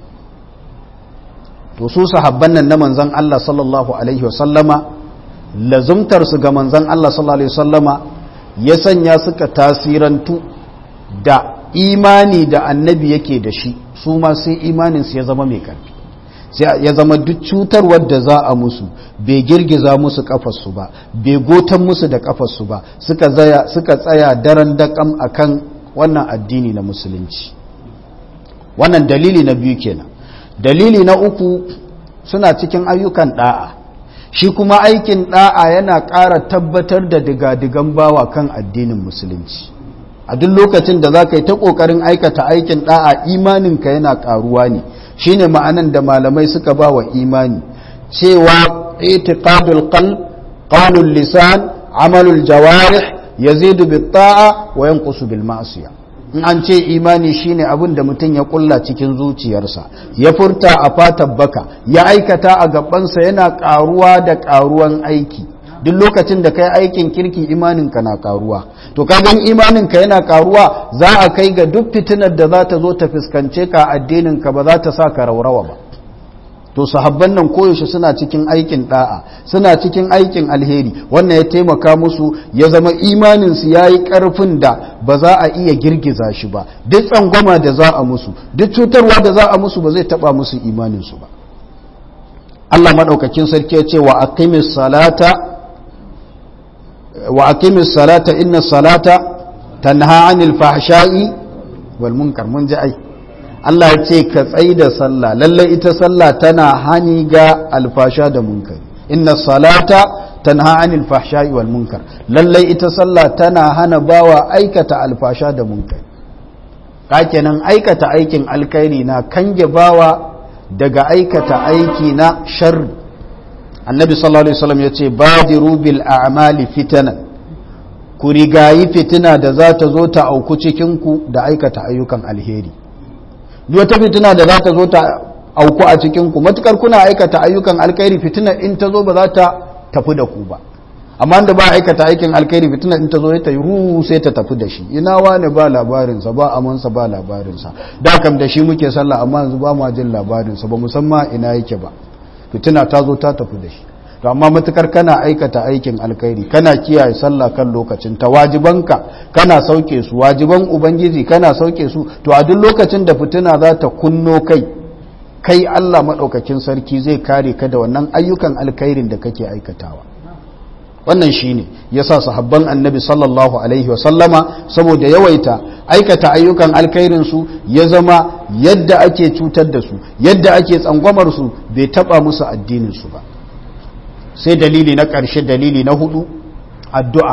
To su sahabban nan na manzan Allah sallallahu alaihi wasallama, lazumtar su ga manzan Allah sallallahu alaihi wasallama ya sanya suka tasirantu da imani da annabi yake da shi, su ma sai imaninsu ya zama mai ƙarfi, sai ya zama duk cutarwar da za a musu bai girgiza musu kafarsu ba, bai gotan musu da kafarsu ba, suka tsaya daren daƙam akan wannan addini na musulunci. Wannan dalili na biyu kenan. Dalili na uku, suna cikin ayyukan da'a. Shi kuma aikin da'a yana ƙara tabbatar da digadigan bawa kan addinin musulunci. A duk lokacin da za ka yi ta ƙoƙarin aikata aikin da'a, imaninka yana ƙaruwa ne. Shi ne ma'anan da malamai suka ba wa imani, cewa itiqadul qalb, qawlul lisan, amalul jawarih yazidu bit ta'a wa yanqusu bil ma'siyah. In an ce imani shine abin da mutum ya kulla cikin zuciyarsa, ya furta a fatan baka, ya aikata a gabansa, yana karuwa da karuwan aiki. Duk lokacin da kai aikin kirki imaninka na karuwa. To kagan imaninka yana karuwa, za a kai ga duk fitinar da za ta zo ta fuskance ka addininka ba za ta sa ka raurawa ba. To sahabban nan koyaushe suna cikin aikin da'a, suna cikin aikin alheri. Wannan ya taimaka musu, ya zama imaninsu ya yi ƙarfin da ba za a iya girgiza shi ba. Duk tsangwama da za a musu, duk cutarwa da za a musu ba zai taɓa musu imaninsu ba. Allah maɗaukakin sarki ya ce wa aqimis salata inna salata tanha anil fahsha'i wal munkar. Mun ji ai Allah ya ce ka tsayi da sallah, lallai ita sallah tana hani ga alfasha da munkari. Inna salata tanha anil fahsha'i wal munkar. Lallai ita sallah tana hana bawa aikata alfasha da munkari. Kakenan aikata aikin alkhairi na kange bawa daga aikata aiki na sharri. Annabi sallallahu alaihi wasallam ya ce badiru bil a'mali fitana, ku rigayi fitina da za ta zo ta auku cikin ku da aikata ayyukan alheri. Duk wata fitina da za ta zo ta auku a cikinku, matukar kuna aikata ayyukan alkhairi, fitina in ta zo ba za ta tafi da ku ba. Amma da ba aikata aikin alkhairi, fitina in ta zo ta yi sai ta tafi da shi. Ina wani ba labarinsa, ba amansa, ba labarinsa. Da kam da shi muke sallah, amma yanzu ba ma jin labarinsa, ba musamman ina yake ba. Fitina ta zo ta tafi da shi. To amma matukar kana aikata aikin alkhairi, kana kiyaye sallah kan lokacin ta, wajibanka kana sauke su, wajiban ubangiji kana sauke su, to a duk lokacin da fitina za ta kunno kai Allah madaukakin sarki zai kare ka da wannan ayyukan alkhairin da kake aikatawa. Wannan shine yasa sahabban annabi sallallahu alaihi wa sallama saboda yawaita aikata ayyukan alkhairin su, ya zama yadda ake cutar da su, yadda ake tsangwamar su, bai taba musu addinin su ba. Sai dalili na ƙarshe, dalili na hudu, addu'a.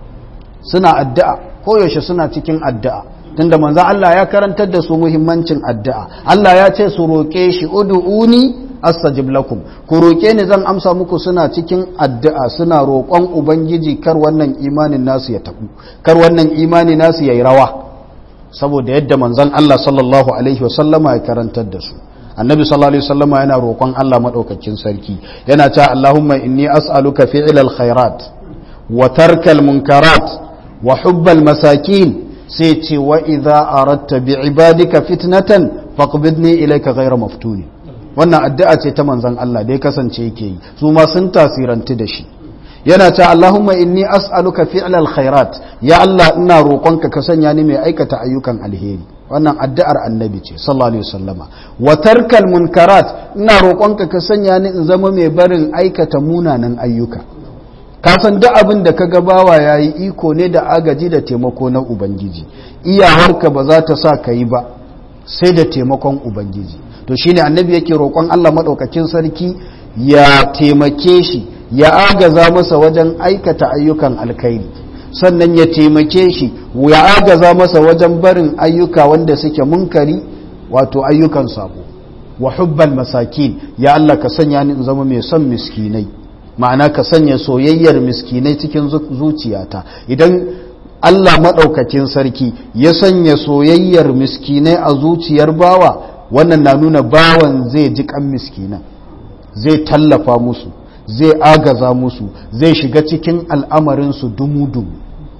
Suna addu'a, koyaushe suna cikin addu'a, tunda manzan Allah ya karantar da su muhimmancin addu'a. Allah ya ce su roƙe shi, ud'uni astajib lakum, ku roƙe ni zan amsa muku. Suna cikin addu'a, suna roƙon Ubangiji kar wannan imanin nasu ya tabu, kar wannan imani nasu ya yi rawa, saboda yadda manzan Allah sallallahu alaihi wasallama ya karantar da su. Annabi sallallahu alaihi wasallama yana roƙon Allah madaukakin sarki, yana cewa Allahumma inni as'aluka fi'lal khairat wa tarkal munkarat wa hubbal masakin, sai ce wa idza aradta bi ibadika fitnatan faqbidni ilayka ghayra maftuni. Wannan addu'a ce ta manzon Allah da ya kasance yake yi, su ma sun tasirantu da shi. Yana cewa Allahumma inni as'aluka fi'lal khairat, ya Allah ina roƙonka ka sanya ni mai aikata ayyukan alheri. Wannan addu'ar annabi ce sallallahu alaihi wasallama. Wa tarkal munkarat, ina roƙonka ka sanya ni in zama mai barin aikata munanan ayyuka. Ka san duk abin da ka gabawa yayi iko ne da agaji da taimako na ubangiji, iyawarka ba za ta sa ka yi ba sai da taimakon ubangiji. To shine annabi yake roƙon Allah madaukakin sarki ya taimake shi, ya agaza masa wajen aikata ayyukan alkhairi, sannan ya taimake shi ya agaza masa wajen barin ayyuka wanda suke munkari, wato ayyukan sabo. Wa hubbal masakin, ya Allah ka sanya ni in zama mai son miskinai, ma'ana ka sanya soyayyar miskinai cikin zuciyata. Idan Allah maɗaukakin sarki ya sanya soyayyar miskinai a zuciyar bawa, wannan na nuna bawan zai ji kan miskinan, zai tallafa musu, zai agaza musu, zai shiga cikin al'amarinsu dumu-dumu.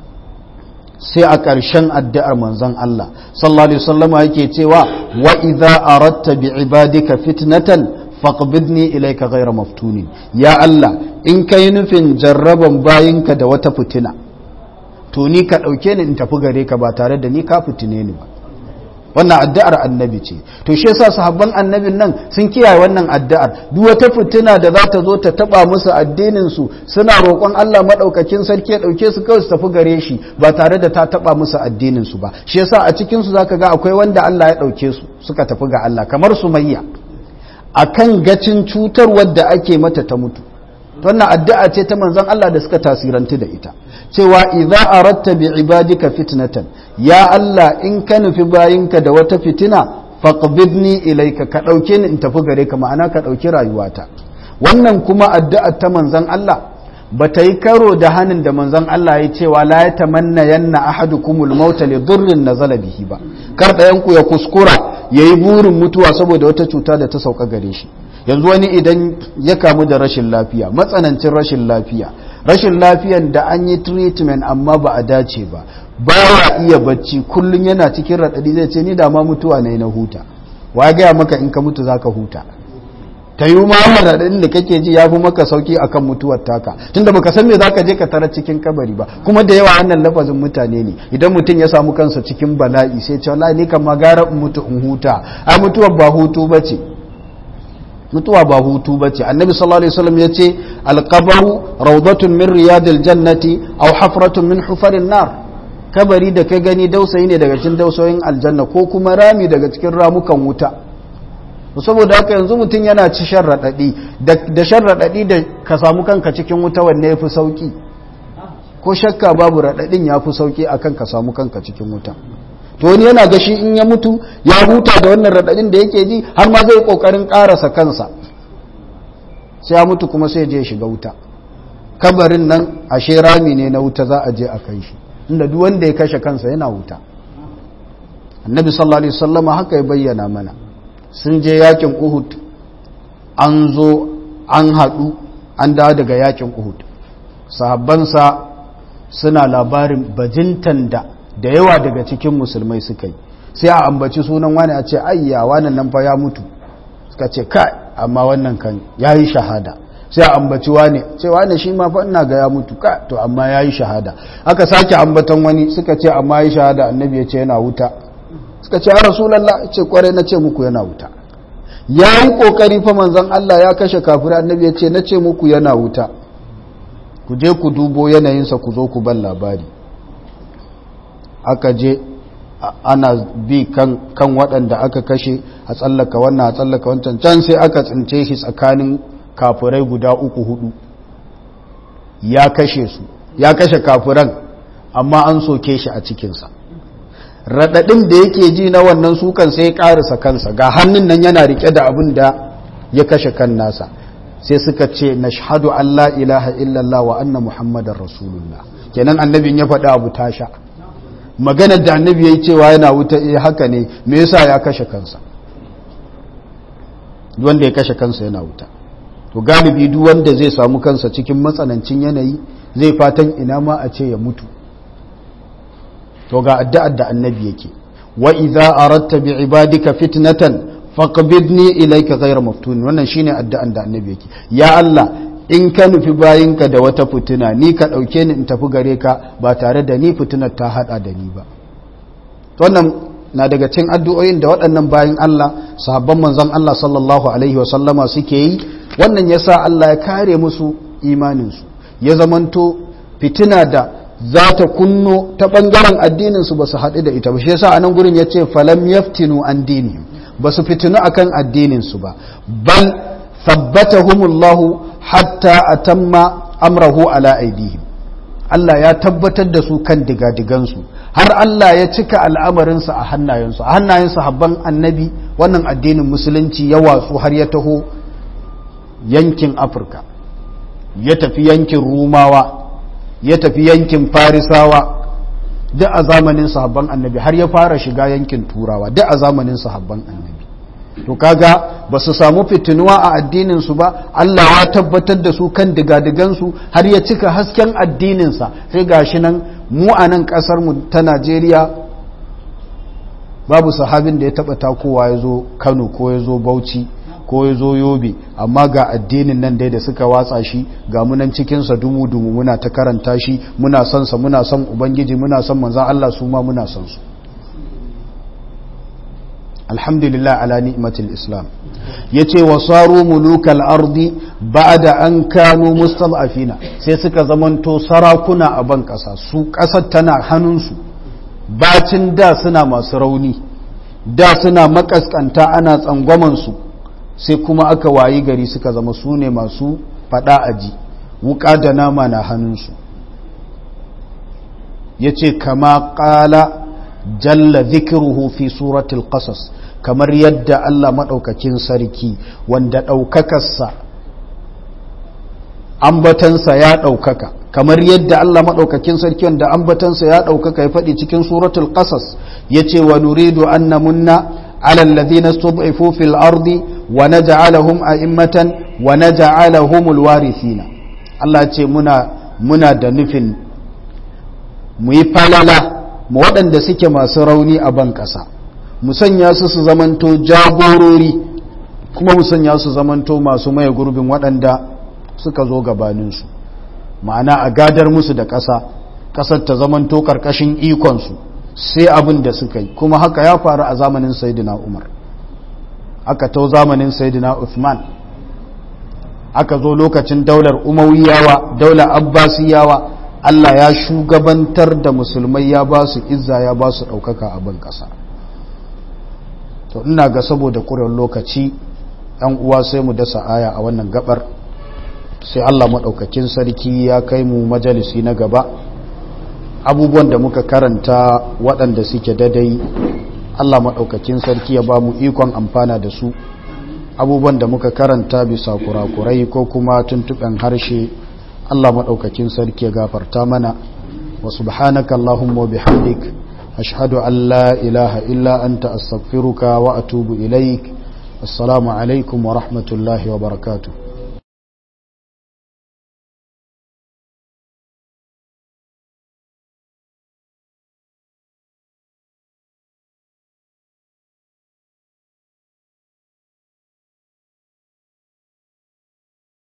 Sai a ƙarshen addu'ar manzon Allah sallallahu alaihi wasallama yake cewa wa idza aradta bi ibadika fitnatan faqbidni ilayka ghayra maftunin. Ya Allah, in kai nufin jarraban bayinka da wata fitina, to ni ka dauke ni in tafi gare ka ba tare da ni ka fitine ni ba. wannan addu'ar annabi ce. To shi yasa sahabban annabin nan sun kiyaye wannan addu'ar. Duk wata fitina da za ta zo ta taba musu addinin su suna roƙon Allah madaukakin sarki ya dauke su kawai su tafi gare shi ba tare da ta taba musu addinin su ba. Shi yasa a cikin su zaka ga akwai wanda Allah ya dauke su suka tafi ga Allah, kamar Sumayya akan gacin cutar wadda ake mata ta mutu. Wannan addu'a ce ta manzon Allah da suka tasirantu da ita, cewa idza aratta bi ibadika fitnatan, ya Allah in ka nufi bayinka da wata fitina faqbidni ilayka, ka dauke ni in tafi gare ka, ma'ana ka dauki rayuwata. Wannan kuma addu'a ta manzon Allah bata yi karo da hanin da manzon Allah ya cewa la yatamanna yanna ahadukumul mauta li dhurrin nazala bihi ba, kar ɗayan ku ya kuskura yayi burin mutuwa saboda wata cuta da ta sauka gare shi. Yanzu wani idan ya kamu da rashin lafiya, matsanancin rashin lafiyan da an yi treatment amma ba a dace ba ya iya bacci, kullum yana cikin raɗaɗi, zai ce ni da ma mutuwa ne na huta. Wa gaya maka in ka mutu za ka huta? ta yi ma raɗaɗin da kake ji ya fi maka sauki akan mutuwar taka, tunda baka san me za ka je ka tara cikin kabari ba. Kuma da yawa wannan lafazin mutane ne, idan mutum ya samu kansa cikin bala'i sai ce wallahi ni kan ma gara in mutu in huta. Ai mutuwar ba hutu bace, mutuwa ba hutu bace. Annabi sallallahu alaihi wasallam yace alqabru rawdatun min riyadil jannati aw hafratun min hufarin nar. Kabari da kai gani dausayi ne daga cikin dausayin aljanna ko kuma rami daga cikin ramukan wuta. Saboda haka yanzu mutum yana ci sharradadi da sharradadi da ka samu kanka cikin wuta, wanne yafi sauki? Ko shakka babu radadin yafi sauki akan ka samu kanka cikin wuta. To wani yana ga shi in ya mutu ya huta da wannan raɗaɗin da yake ji, har ma zai ƙoƙarin ƙarasa kansa, sai ya mutu kuma sai je shiga wuta. Kabarin nan ashe rami ne na wuta, za a je a kai shi, inda duk wanda ya kashe kansa yana wuta. Annabi sallallahu alaihi wasallam haka ya bayyana mana. Sun je yakin Uhud, an zo an haɗu an dawo daga yakin Uhud, sahabbansa suna labarin bajintan da yawa daga cikin musulmai suka yi. Sai a ambaci sunan wani a ce ayya wannan nan fa ya mutu, suka ce kai amma wannan kan yayi shahada. Sai a ambaci wani, ce wani shi ma fa ina ga ya mutu, ka to amma yayi shahada. Aka sake ambaton wani, suka ce amma yayi shahada. Annabi ya ce yana wuta. Suka ce ya rasulullah, ce kware na ce muku yana wuta. Yayi kokari fa manzon Allah ya kashe kafiri. Annabi ya ce na ce muku yana wuta, ku je ku dubo yanayinsa ku zo ku ban labari. Aka je ana bi kan waɗanda aka kashe, a tsallaka wannan a tsallaka wancan, can sai aka tsince shi tsakanin kafirai guda 3-4. Ya kashe su, ya kashe kafiran amma an soke shi a cikinsa. Raɗaɗin da yake ji na wannan sukan sai ya ƙarisa kansa, ga hannun nan yana riƙe da abin da ya kashe kan nasa. Sai suka ce nashhadu an la ilaha illallah wa anna muhammadar rasulullah. Kenan annabin ya faɗi abu tasha. Maganar da annabi ya yi cewa yana wuta, haka ne, me yasa ya kashe kansa? Wanda ya kashe kansa yana wuta. To galibi duk wanda zai samu kansa cikin matsanancin yanayi zai fatan ina ma a ce ya mutu. To ga addu'ar da annabi yake, wa idza aradta bi ibadika fitnatan faqbidni ilayka ghayra maftun. Wannan shine addu'an da annabi yake. Ya Allah, in ka nufi bayinka da wata fitina, ni ka ɗauke ni in tafi gare ka ba tare da ni fitinar ta haɗa da ni ba. Wannan na daga cikin addu'o'in da waɗannan bayin Allah, sahabban manzon Allah sallallahu alaihi wa sallama suke yi. Wannan yasa Allah ya kare musu imaninsu, ya zamanto fitina da za ta kunno ta ɓangaren addininsu ba su haɗu da ita ba. Shi yasa a nan gurin ya ce falam yaftinu an dinihim, ba su fitinu akan addininsu ba, bal thabbatahumullahu hatta atamma amrahu ala aidihim. Allah ya tabbatar da su kan digadigansu, har Allah ya cika al'amarinsa a hannayensu. A hannayen sahabban annabi wannan addinin musulunci ya watsu har ya taho yankin Afirka, ya tafi yankin Rumawa, ya tafi yankin Farisawa, duk a zamanin sahabban annabi, har ya fara shiga yankin Turawa, duk a zamanin sahabban annabi. To kaga ba su samu fitinuwa a addininsu ba, Allah ya tabbatar da su kan digadigansu har ya cika hasken addininsa. Sai gashi nan mu a nan ƙasarmu ta Najeriya babu sahabin da ya taɓa takowa ya zo Kano ko ya zo Bauchi ko ya zo Yobe, amma ga addinin nan dai da suka watsa shi, ga munan cikinsa dumu-dumu muna ta karanta shi, muna son sa, muna son Ubangiji, muna son manzan Allah, su ma muna son su. alhamdulillah ala ni'matil islam. yace wasaru mulukal ardi ba'da an kanu mustad'afina, sai suka zamanto sarakuna a ban kasa, su kasar tana hannunsu bacin da suna masu rauni, da suna makaskanta ana tsangwaman su, sai kuma aka wayi gari suka zama su ne masu fada aji, wuka da nama na hannunsu. yace kama qala jalla dhikruhu fi suratul qasas, kamar yadda Allah madaukakin sarki wanda daukakarsa ambatansa ya daukaka, kamar yadda Allah madaukakin sarki wanda ambatansa ya daukaka ya faɗi cikin suratul qasas, yace wa nuridu an namunna ala alladhina istud'ifu fil ardi wa naj'alahum a'immatan wa naj'alahumul warithina. Allah ce muna da nufin mu yi falala mu waɗanda suke masu rauni a ban ƙasa, mu sanya su zamanto jagorori, kuma mu sanya su zamanto masu maye gurbin waɗanda suka zo gabaninsu, ma'ana a gadar musu da ƙasar ta zamanto ƙarƙashin ikonsu sai abin da suka yi. Kuma haka ya faru a zamanin Sayyidina Umar, aka tau zamanin Sayyidina Uthman, aka zo lokacin daular Umayyawa, daular Abbasiyawa, Allah ya shugabantar da musulmai, ya ba su izza, ya ba su ɗaukaka a ban ƙasa. To ina ga saboda ƙurar lokaci ɗan uwa sai mu dasa aya a wannan gabar, sai Allah maɗaukakin sarki ya kai mu majalisi na gaba. Abubuwan da muka karanta waɗanda suke dadai, Allah maɗaukakin sarki ya ba mu ikon amfana da su. Abubuwan da muka karanta bisa kurakurai ko kuma tuntuɓen harshe, Allah maɗaukakin sarki ya gafarta mana. Wa subhanaka Allahumma wa bihamdik, ashhadu an la ilaha illa anta, astaghfiruka wa atubu ilaik. Assalamu alaikum wa rahmatullahi wa barakatuh.